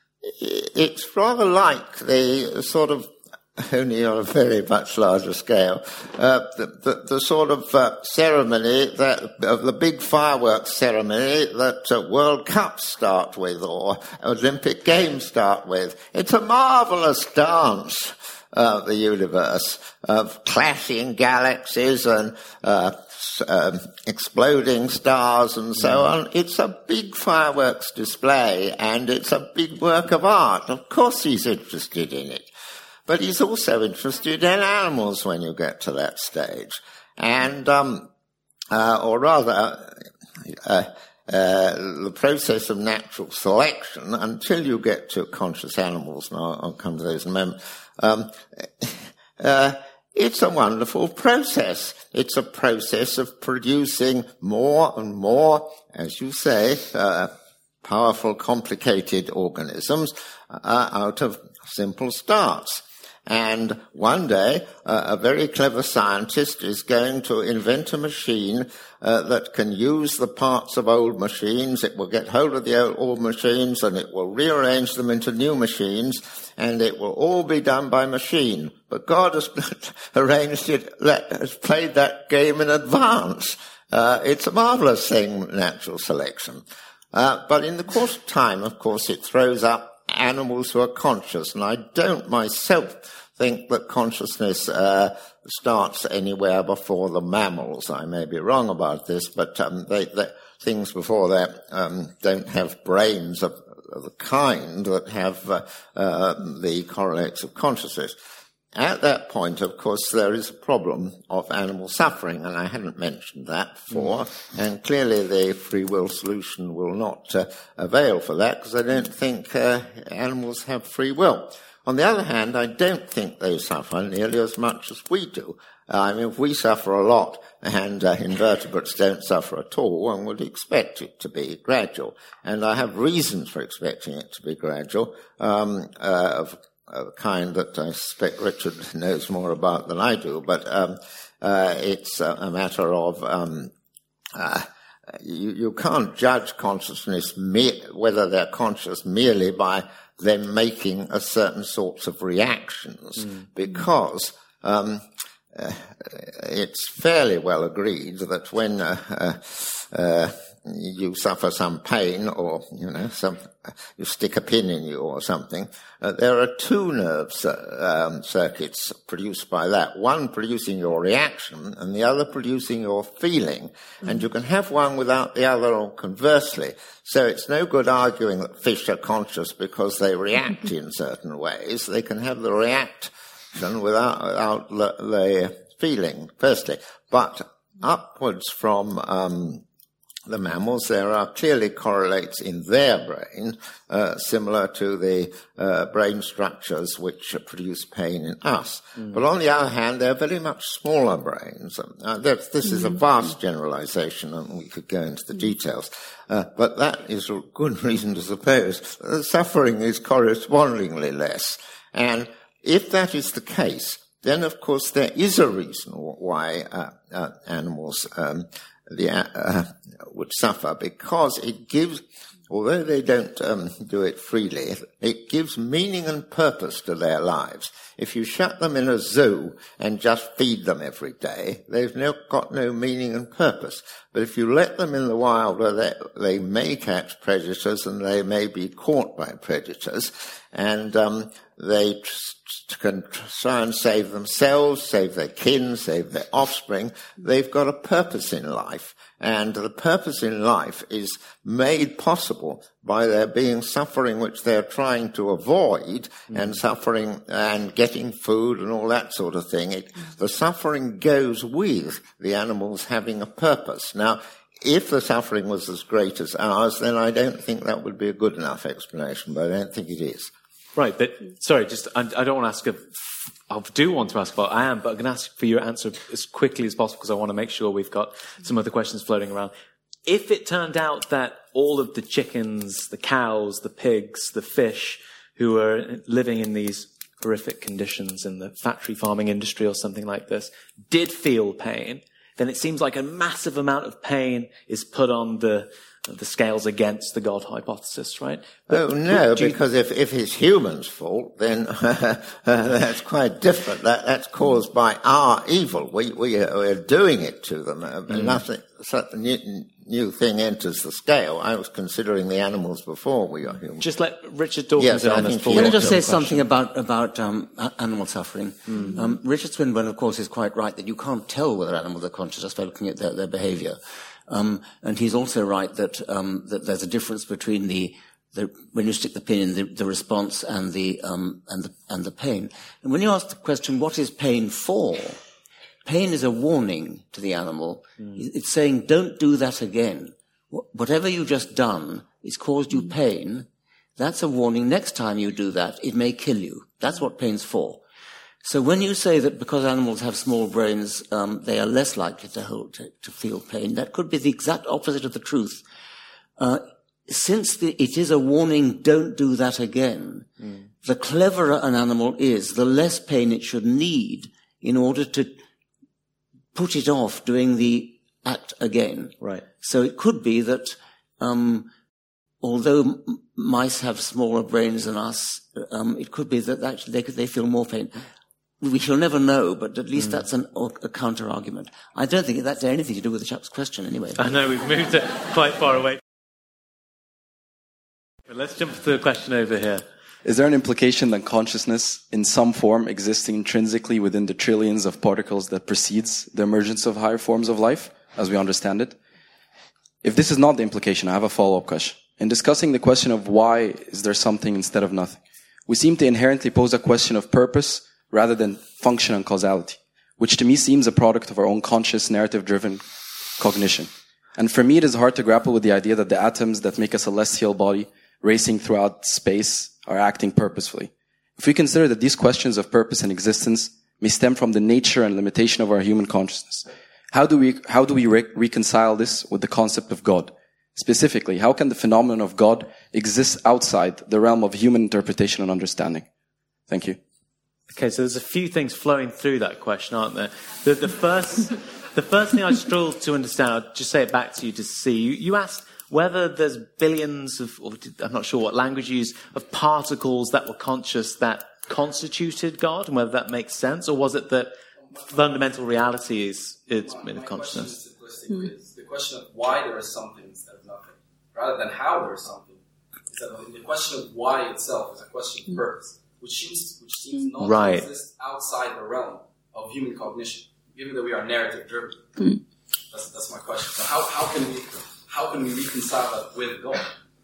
It's rather like the sort of, only on a very much larger scale, uh, the, the, the sort of uh, ceremony, that uh, the big fireworks ceremony that uh, World Cups start with or Olympic Games start with. It's a marvellous dance, uh, the universe, of clashing galaxies and uh, um, exploding stars and so on. It's a big fireworks display, and it's a big work of art. Of course he's interested in it. But he's also interested in animals when you get to that stage. And, um, uh, or rather, uh, uh, the process of natural selection, until you get to conscious animals, and I'll, I'll come to those in a moment, um, uh, it's a wonderful process. It's a process of producing more and more, as you say, uh, powerful, complicated organisms uh, out of simple starts. And one day, uh, a very clever scientist is going to invent a machine uh, that can use the parts of old machines. It will get hold of the old, old machines and it will rearrange them into new machines, and it will all be done by machine. But God has arranged it, has played that game in advance. Uh, it's a marvelous thing, natural selection. Uh, but in the course of time, of course, it throws up animals who are conscious, and I don't myself think that consciousness uh, starts anywhere before the mammals. I may be wrong about this, but um, they, they, things before that um, don't have brains of, of the kind that have uh, uh, the correlates of consciousness. At that point, of course, there is a problem of animal suffering, and I hadn't mentioned that before, mm. and clearly the free will solution will not uh, avail for that, because I don't think uh, animals have free will. On the other hand, I don't think they suffer nearly as much as we do. Uh, I mean, if we suffer a lot, and uh, invertebrates don't suffer at all, one would expect it to be gradual. And I have reasons for expecting it to be gradual, um, uh, of of a kind that I suspect Richard knows more about than I do, but um, uh, it's a, a matter of um, uh, you, you can't judge consciousness, me- whether they're conscious, merely by them making a certain sorts of reactions, mm. because um, uh, it's fairly well agreed that when uh, uh, uh, you suffer some pain, or you know, some you stick a pin in you or something, uh, there are two nerve um, circuits produced by that. One producing your reaction, and the other producing your feeling. Mm. And you can have one without the other, or conversely. So it's no good arguing that fish are conscious because they react in certain ways. They can have the reaction without without the, the feeling. Firstly, but upwards from um, the mammals, there are clearly correlates in their brain, uh, similar to the uh, brain structures which produce pain in us. Mm. But on the other hand, they're very much smaller brains. Uh, this is a vast generalization, and we could go into the details. Uh, but that is a good reason to suppose that suffering is correspondingly less. And if that is the case, then, of course, there is a reason why uh, uh, animals um, the, uh, would suffer, because it gives, although they don't um, do it freely, it gives meaning and purpose to their lives. If you shut them in a zoo and just feed them every day, they've no, got no meaning and purpose. But if you let them in the wild, where they, they may catch predators and they may be caught by predators, and um, they can try and save themselves, save their kin, save their offspring. They've got a purpose in life, and the purpose in life is made possible by there being suffering which they're trying to avoid, mm. and suffering and getting food and all that sort of thing. It, the suffering goes with the animals having a purpose. Now, if the suffering was as great as ours, then I don't think that would be a good enough explanation, but I don't think it is. Right, but sorry, just I, I don't want to ask a. I do want to ask about I am, but I'm going to ask for your answer as quickly as possible because I want to make sure we've got some other questions floating around. If it turned out that all of the chickens, the cows, the pigs, the fish who are living in these horrific conditions in the factory farming industry or something like this did feel pain, then it seems like a massive amount of pain is put on the the scales against the God hypothesis, right? But oh, no, because if, if it's humans' fault, then uh, that's quite different. That, that's caused by our evil. We, we are, we're doing it to them. Uh, mm. Nothing, such a new, new thing enters the scale. I was considering the animals before we are humans. Just let Richard Dawkins yes, on this. Can I just say something about, about um, animal suffering? Mm. Um, Richard Swinburne, of course, is quite right that you can't tell whether animals are conscious just by looking at their, their behavior. Um, and he's also right that, um, that there's a difference between the, the, when you stick the pin in, the, the response and the, um, and the, and the pain. And when you ask the question, what is pain for? Pain is a warning to the animal. Mm. It's saying, don't do that again. Whatever you've just done has caused you pain. That's a warning. Next time you do that, it may kill you. That's what pain's for. So when you say that because animals have small brains, um, they are less likely to, hold, to, to feel pain, that could be the exact opposite of the truth. Uh, since the, it is a warning, don't do that again, mm. the cleverer an animal is, the less pain it should need in order to put it off doing the act again. Right. So it could be that um, although m- mice have smaller brains than us, um, it could be that actually they, could, they feel more pain. We shall never know, but at least mm. that's an, a counter-argument. I don't think that had anything to do with the chap's question, anyway. I know, we've moved it quite far away. But let's jump to the question over here. Is there an implication that consciousness, in some form, exists intrinsically within the trillions of particles that precedes the emergence of higher forms of life, as we understand it? If this is not the implication, I have a follow-up question. In discussing the question of why is there something instead of nothing, we seem to inherently pose a question of purpose rather than function and causality, which to me seems a product of our own conscious, narrative-driven cognition. And for me, it is hard to grapple with the idea that the atoms that make a celestial body racing throughout space are acting purposefully. If we consider that these questions of purpose and existence may stem from the nature and limitation of our human consciousness, how do we, how do we re- reconcile this with the concept of God? Specifically, how can the phenomenon of God exist outside the realm of human interpretation and understanding? Thank you. Okay, so there's a few things flowing through that question, aren't there? The, the first, the first thing I struggled to understand, I'll just say it back to you to see. You, you asked whether there's billions of, or I'm not sure what language you use, of particles that were conscious that constituted God, and whether that makes sense, or was it that fundamental reality is it's made of consciousness? The question, hmm. the question of why there is something instead of rather than how there's something. Instead of the question of why itself is a question of purpose, which seems which seems not right. to exist outside the realm of human cognition, given that we are narrative driven. Mm. That's that's my question. So how, how can we how can we reconcile that with God?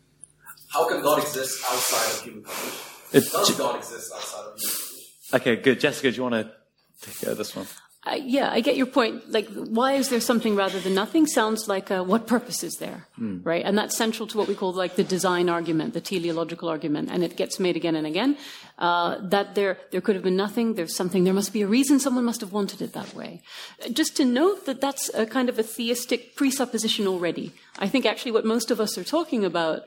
How can God exist outside of human cognition? It, Does God exist outside of human cognition? Okay, good. Jessica, do you want to take care of this one? Uh, yeah, I get your point. Like, why is there something rather than nothing? Sounds like uh, what purpose is there, mm. right? And that's central to what we call like the design argument, the teleological argument, and it gets made again and again. Uh, that there there could have been nothing. There's something. There must be a reason. Someone must have wanted it that way. Just to note that that's a kind of a theistic presupposition already. I think actually what most of us are talking about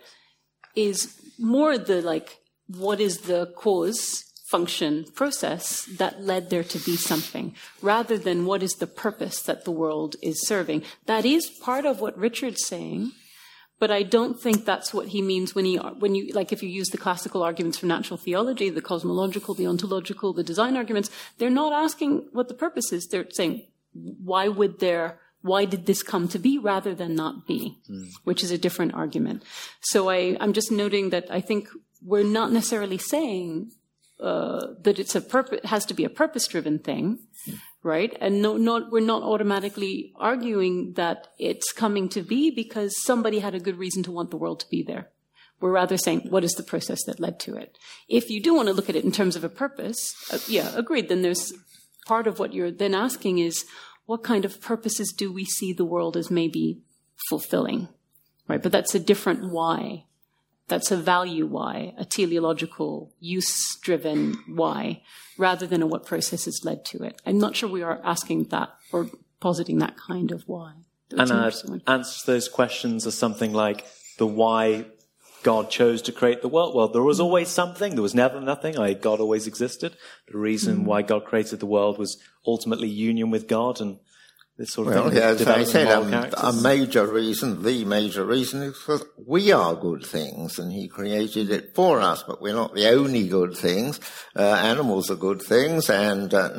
is more the like, what is the cause? Function process that led there to be something, rather than what is the purpose that the world is serving. That is part of what Richard's saying, but I don't think that's what he means when he, when you, like if you use the classical arguments for natural theology, the cosmological, the ontological, the design arguments, they're not asking what the purpose is. They're saying, why would there, why did this come to be rather than not be, mm. which is a different argument. So I, I'm just noting that I think we're not necessarily saying Uh, that it's a purpose, has to be a purpose-driven thing, right? And no, not, we're not automatically arguing that it's coming to be because somebody had a good reason to want the world to be there. We're rather saying, what is the process that led to it? If you do want to look at it in terms of a purpose, uh, yeah, agreed. Then there's part of what you're then asking is, what kind of purposes do we see the world as maybe fulfilling, right? But that's a different why. That's a value why, a teleological, use-driven why, rather than a what processes led to it. I'm not sure we are asking that or positing that kind of why. And our answers to those questions are something like the why God chose to create the world. Well, there was always something. There was never nothing. I, God always existed. The reason mm. why God created the world was ultimately union with God and this sort of well, thing. Yeah, as I said, um, a major reason, the major reason is because we are good things and he created it for us, but we're not the only good things. Uh, animals are good things and uh,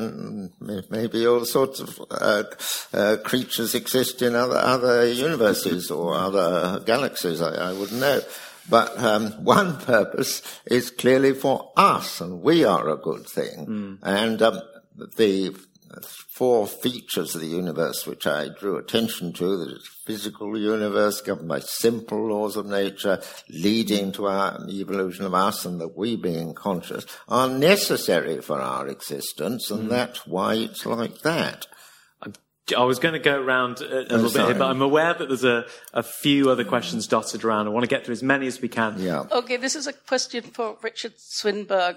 maybe all sorts of uh, uh, creatures exist in other, other universes or other galaxies, I, I wouldn't know. But um, one purpose is clearly for us, and we are a good thing. Mm. And um, the four features of the universe which I drew attention to, that it's a physical universe governed by simple laws of nature leading to our evolution of us and that we being conscious, are necessary for our existence, and mm. that's why it's like that. I was going to go around a, a little bit here, but I'm aware that there's a, a few other questions dotted around. I want to get through as many as we can. Yeah. Okay, this is a question for Richard Swinburne.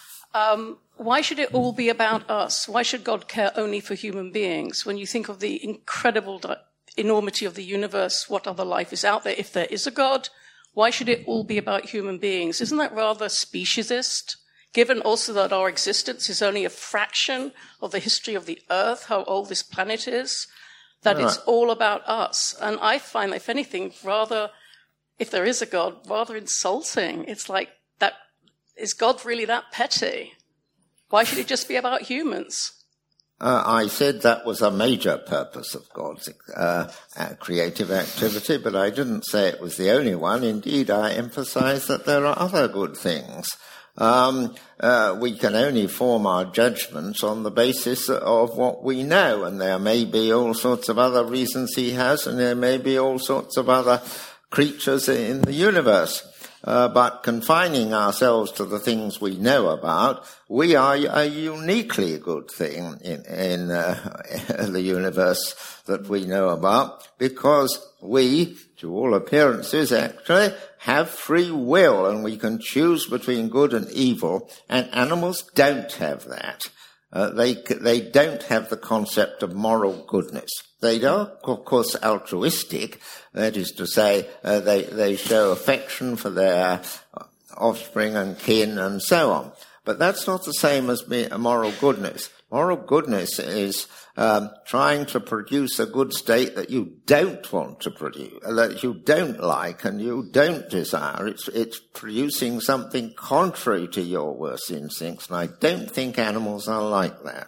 Um, why should it all be about us? Why should God care only for human beings? When you think of the incredible di- enormity of the universe, what other life is out there, if there is a God, why should it all be about human beings? Isn't that rather speciesist? Given also that our existence is only a fraction of the history of the Earth, how old this planet is, that it's all about us. And I find, if anything, rather, if there is a God, rather insulting. It's like, that is God really that petty? Why should it just be about humans? Uh, I said that was a major purpose of God's uh, creative activity, but I didn't say it was the only one. Indeed, I emphasized that there are other good things. Um, uh, we can only form our judgments on the basis of what we know, and there may be all sorts of other reasons he has, and there may be all sorts of other creatures in the universe. Uh, but confining ourselves to the things we know about, we are a uniquely good thing in, in uh, the universe that we know about, because we, to all appearances, actually have free will, and we can choose between good and evil, and animals don't have that. Uh, they they don't have the concept of moral goodness. They are, of course, altruistic. That is to say, uh, they they show affection for their offspring and kin and so on. But that's not the same as moral goodness. Moral goodness is um, trying to produce a good state that you don't want to produce, that you don't like and you don't desire. It's, it's producing something contrary to your worst instincts, and I don't think animals are like that.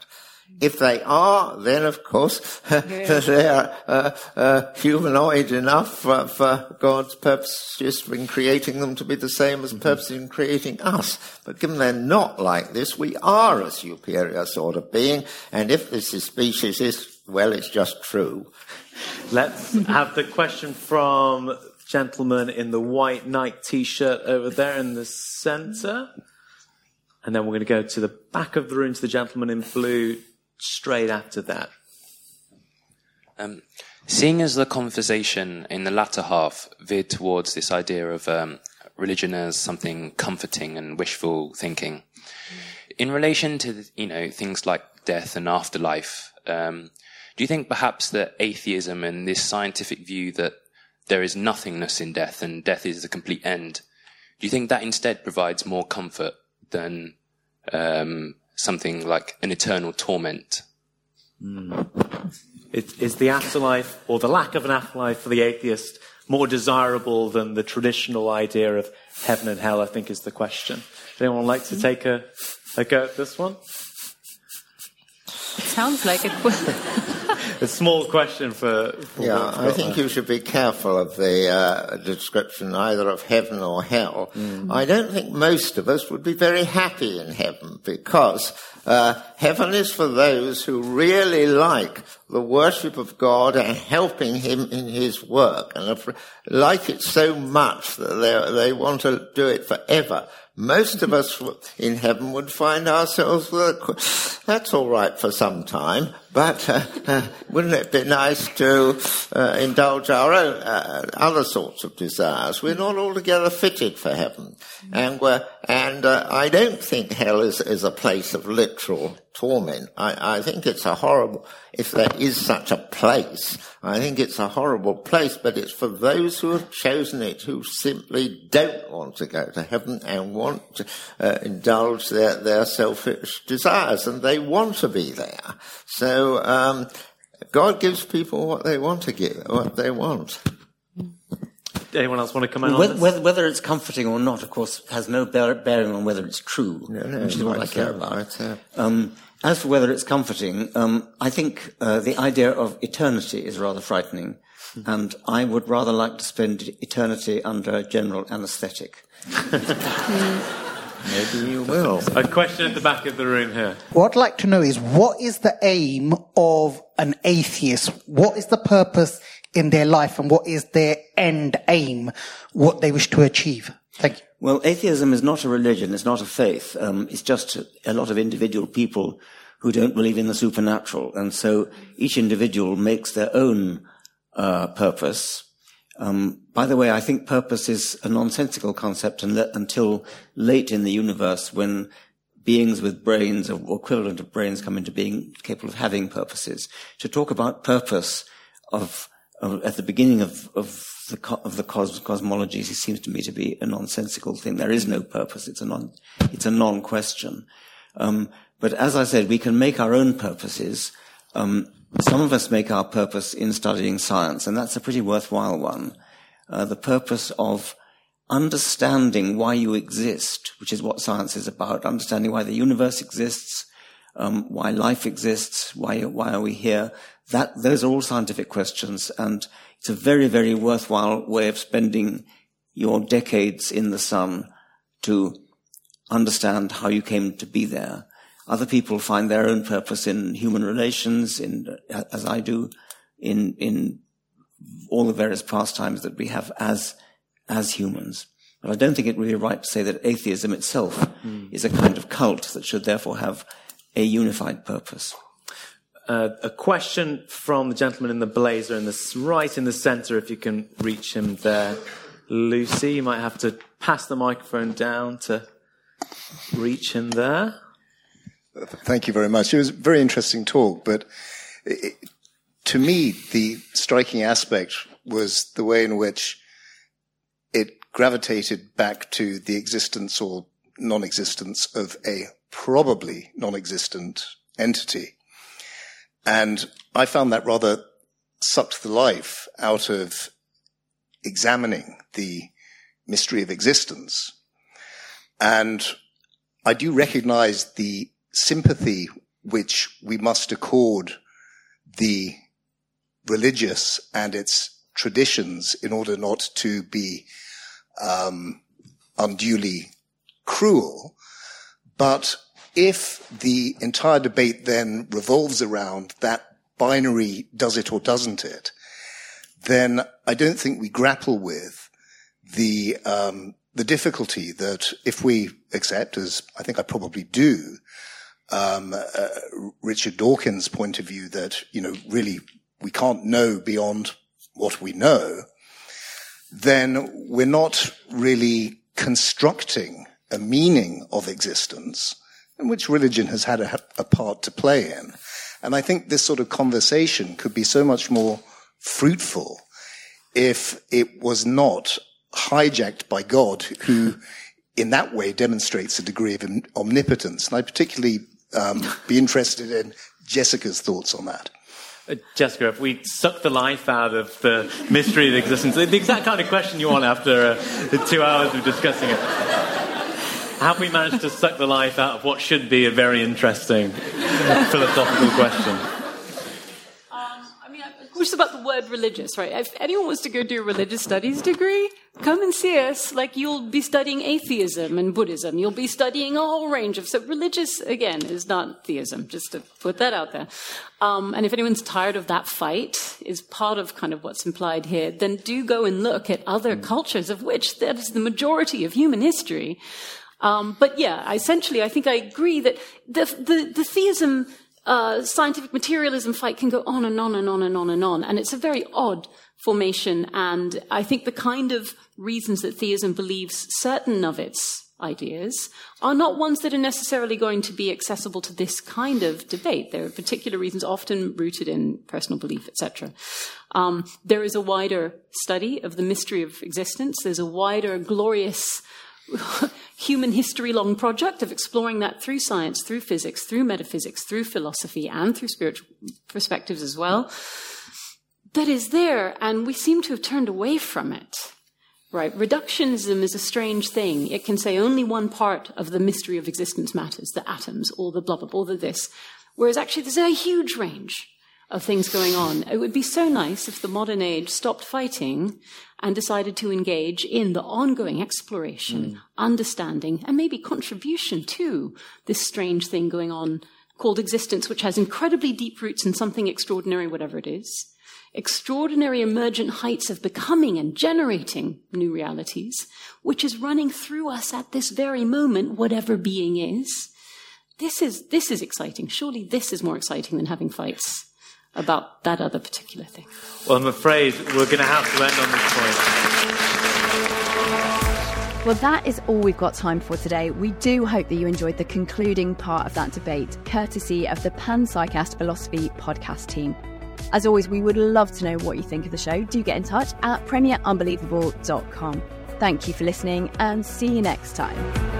If they are, then of course yeah. they are uh, uh, humanoid enough for, for God's purposes in creating them to be the same as mm-hmm. purpose in creating us. But given they're not like this, we are a superior sort of being, and if this is speciesist, well, it's just true. Let's have the question from gentleman in the white Nike T-shirt over there in the centre. And then we're going to go to the back of the room to the gentleman in blue straight after that. Um, seeing as the conversation in the latter half veered towards this idea of um, religion as something comforting and wishful thinking, in relation to, you know, things like death and afterlife, um, do you think perhaps that atheism and this scientific view that there is nothingness in death and death is the complete end, do you think that instead provides more comfort than um, something like an eternal torment? Mm. Is, is the afterlife, or the lack of an afterlife for the atheist, more desirable than the traditional idea of heaven and hell, I think is the question. Does anyone like to take a, a go at this one? It sounds like a question. A small question for... for yeah, I think you should be careful of the uh, description either of heaven or hell. Mm. I don't think most of us would be very happy in heaven, because uh, heaven is for those who really like the worship of God and helping him in his work, and like it so much that they, they want to do it forever. Most of us in heaven would find ourselves, well, that's all right for some time, but uh, uh, wouldn't it be nice to uh, indulge our own uh, other sorts of desires? We're not altogether fitted for heaven. And we're, and uh, I don't think hell is, is a place of literal torment. I, I think it's a horrible, if there is such a place, I think it's a horrible place, but it's for those who have chosen it, who simply don't want to go to heaven and want to uh, indulge their, their selfish desires, and they want to be there. So um, God gives people what they want to give, what they want. Anyone else want to come in well, on whether, this? Whether, whether it's comforting or not, of course, has no bear, bearing on whether it's true, no, no, which is what I care so, about. So. Um, as for whether it's comforting, um, I think uh, the idea of eternity is rather frightening, mm-hmm. and I would rather like to spend eternity under general anaesthetic. Maybe you will. A question at the back of the room here. What I'd like to know is, what is the aim of an atheist? What is the purpose in their life, and what is their end aim, what they wish to achieve? Thank you. Well, atheism is not a religion, it's not a faith. Um, it's just a lot of individual people who don't believe in the supernatural. And so each individual makes their own uh, purpose. Um, by the way, I think purpose is a nonsensical concept until late in the universe, when beings with brains or equivalent of brains come into being, capable of having purposes. To talk about purpose of, of at the beginning of, of the co- of the cos- cosmology, it seems to me to be a nonsensical thing. There is no purpose. It's a non it's a non-question. Um, but as I said, we can make our own purposes. Um, some of us make our purpose in studying science, and that's a pretty worthwhile one. Uh, the purpose of understanding why you exist, which is what science is about, understanding why the universe exists, um, why life exists, why, why are we here. That, those are all scientific questions, and it's a very, very worthwhile way of spending your decades in the sun to understand how you came to be there. Other people find their own purpose in human relations, in, as I do, in, in all the various pastimes that we have as, as humans. But I don't think it would be right to say that atheism itself mm. is a kind of cult that should therefore have a unified purpose. Uh, a question from the gentleman in the blazer in the, right in the centre, if you can reach him there. Lucy, you might have to pass the microphone down to reach him there. Thank you very much. It was a very interesting talk, but it, to me, the striking aspect was the way in which it gravitated back to the existence or non-existence of a probably non-existent entity. And I found that rather sucked the life out of examining the mystery of existence. And I do recognize the sympathy which we must accord the religious and its traditions in order not to be um, unduly cruel. But if the entire debate then revolves around that binary does it or doesn't it, then I don't think we grapple with the um, the difficulty that if we accept, as I think I probably do, um, uh, Richard Dawkins' point of view that, you know, really we can't know beyond what we know, then we're not really constructing a meaning of existence in which religion has had a, a part to play in. And I think this sort of conversation could be so much more fruitful if it was not hijacked by God, who in that way demonstrates a degree of omnipotence. And I'd particularly um, be interested in Jessica's thoughts on that. Uh, Jessica, if we suck the life out of the mystery of existence, the exact kind of question you want after uh, two hours of discussing it, have we managed to suck the life out of what should be a very interesting philosophical question? Just about the word religious, right? If anyone wants to go do a religious studies degree, come and see us. Like, you'll be studying atheism and Buddhism. You'll be studying a whole range of... So religious, again, is not theism, just to put that out there. Um, and if anyone's tired of that fight, is part of kind of what's implied here, then do go and look at other cultures, of which that is the majority of human history. Um, but yeah, essentially, I think I agree that the, the, the theism... Uh, scientific materialism fight can go on and on and on and on and on. And it's a very odd formation. And I think the kind of reasons that theism believes certain of its ideas are not ones that are necessarily going to be accessible to this kind of debate. There are particular reasons often rooted in personal belief, et cetera. Um, there is a wider study of the mystery of existence. There's a wider, glorious human history-long project of exploring that through science, through physics, through metaphysics, through philosophy, and through spiritual perspectives as well, that is there, and we seem to have turned away from it. Right? Reductionism is a strange thing. It can say only one part of the mystery of existence matters, the atoms, or the blah, blah, blah, or the this, whereas actually there's a huge range of things going on. It would be so nice if the modern age stopped fighting and decided to engage in the ongoing exploration, mm. understanding, and maybe contribution to this strange thing going on called existence, which has incredibly deep roots in something extraordinary, whatever it is, extraordinary emergent heights of becoming and generating new realities, which is running through us at this very moment, whatever being is. This is, this is exciting. Surely this is more exciting than having fights about that other particular thing. Well, I'm afraid we're going to have to end on this point. Well, that is all we've got time for today. We do hope that you enjoyed the concluding part of that debate, courtesy of the Panpsycast Philosophy podcast team. As always, we would love to know what you think of the show. Do get in touch at premier unbelievable dot com. Thank you for listening, and see you next time.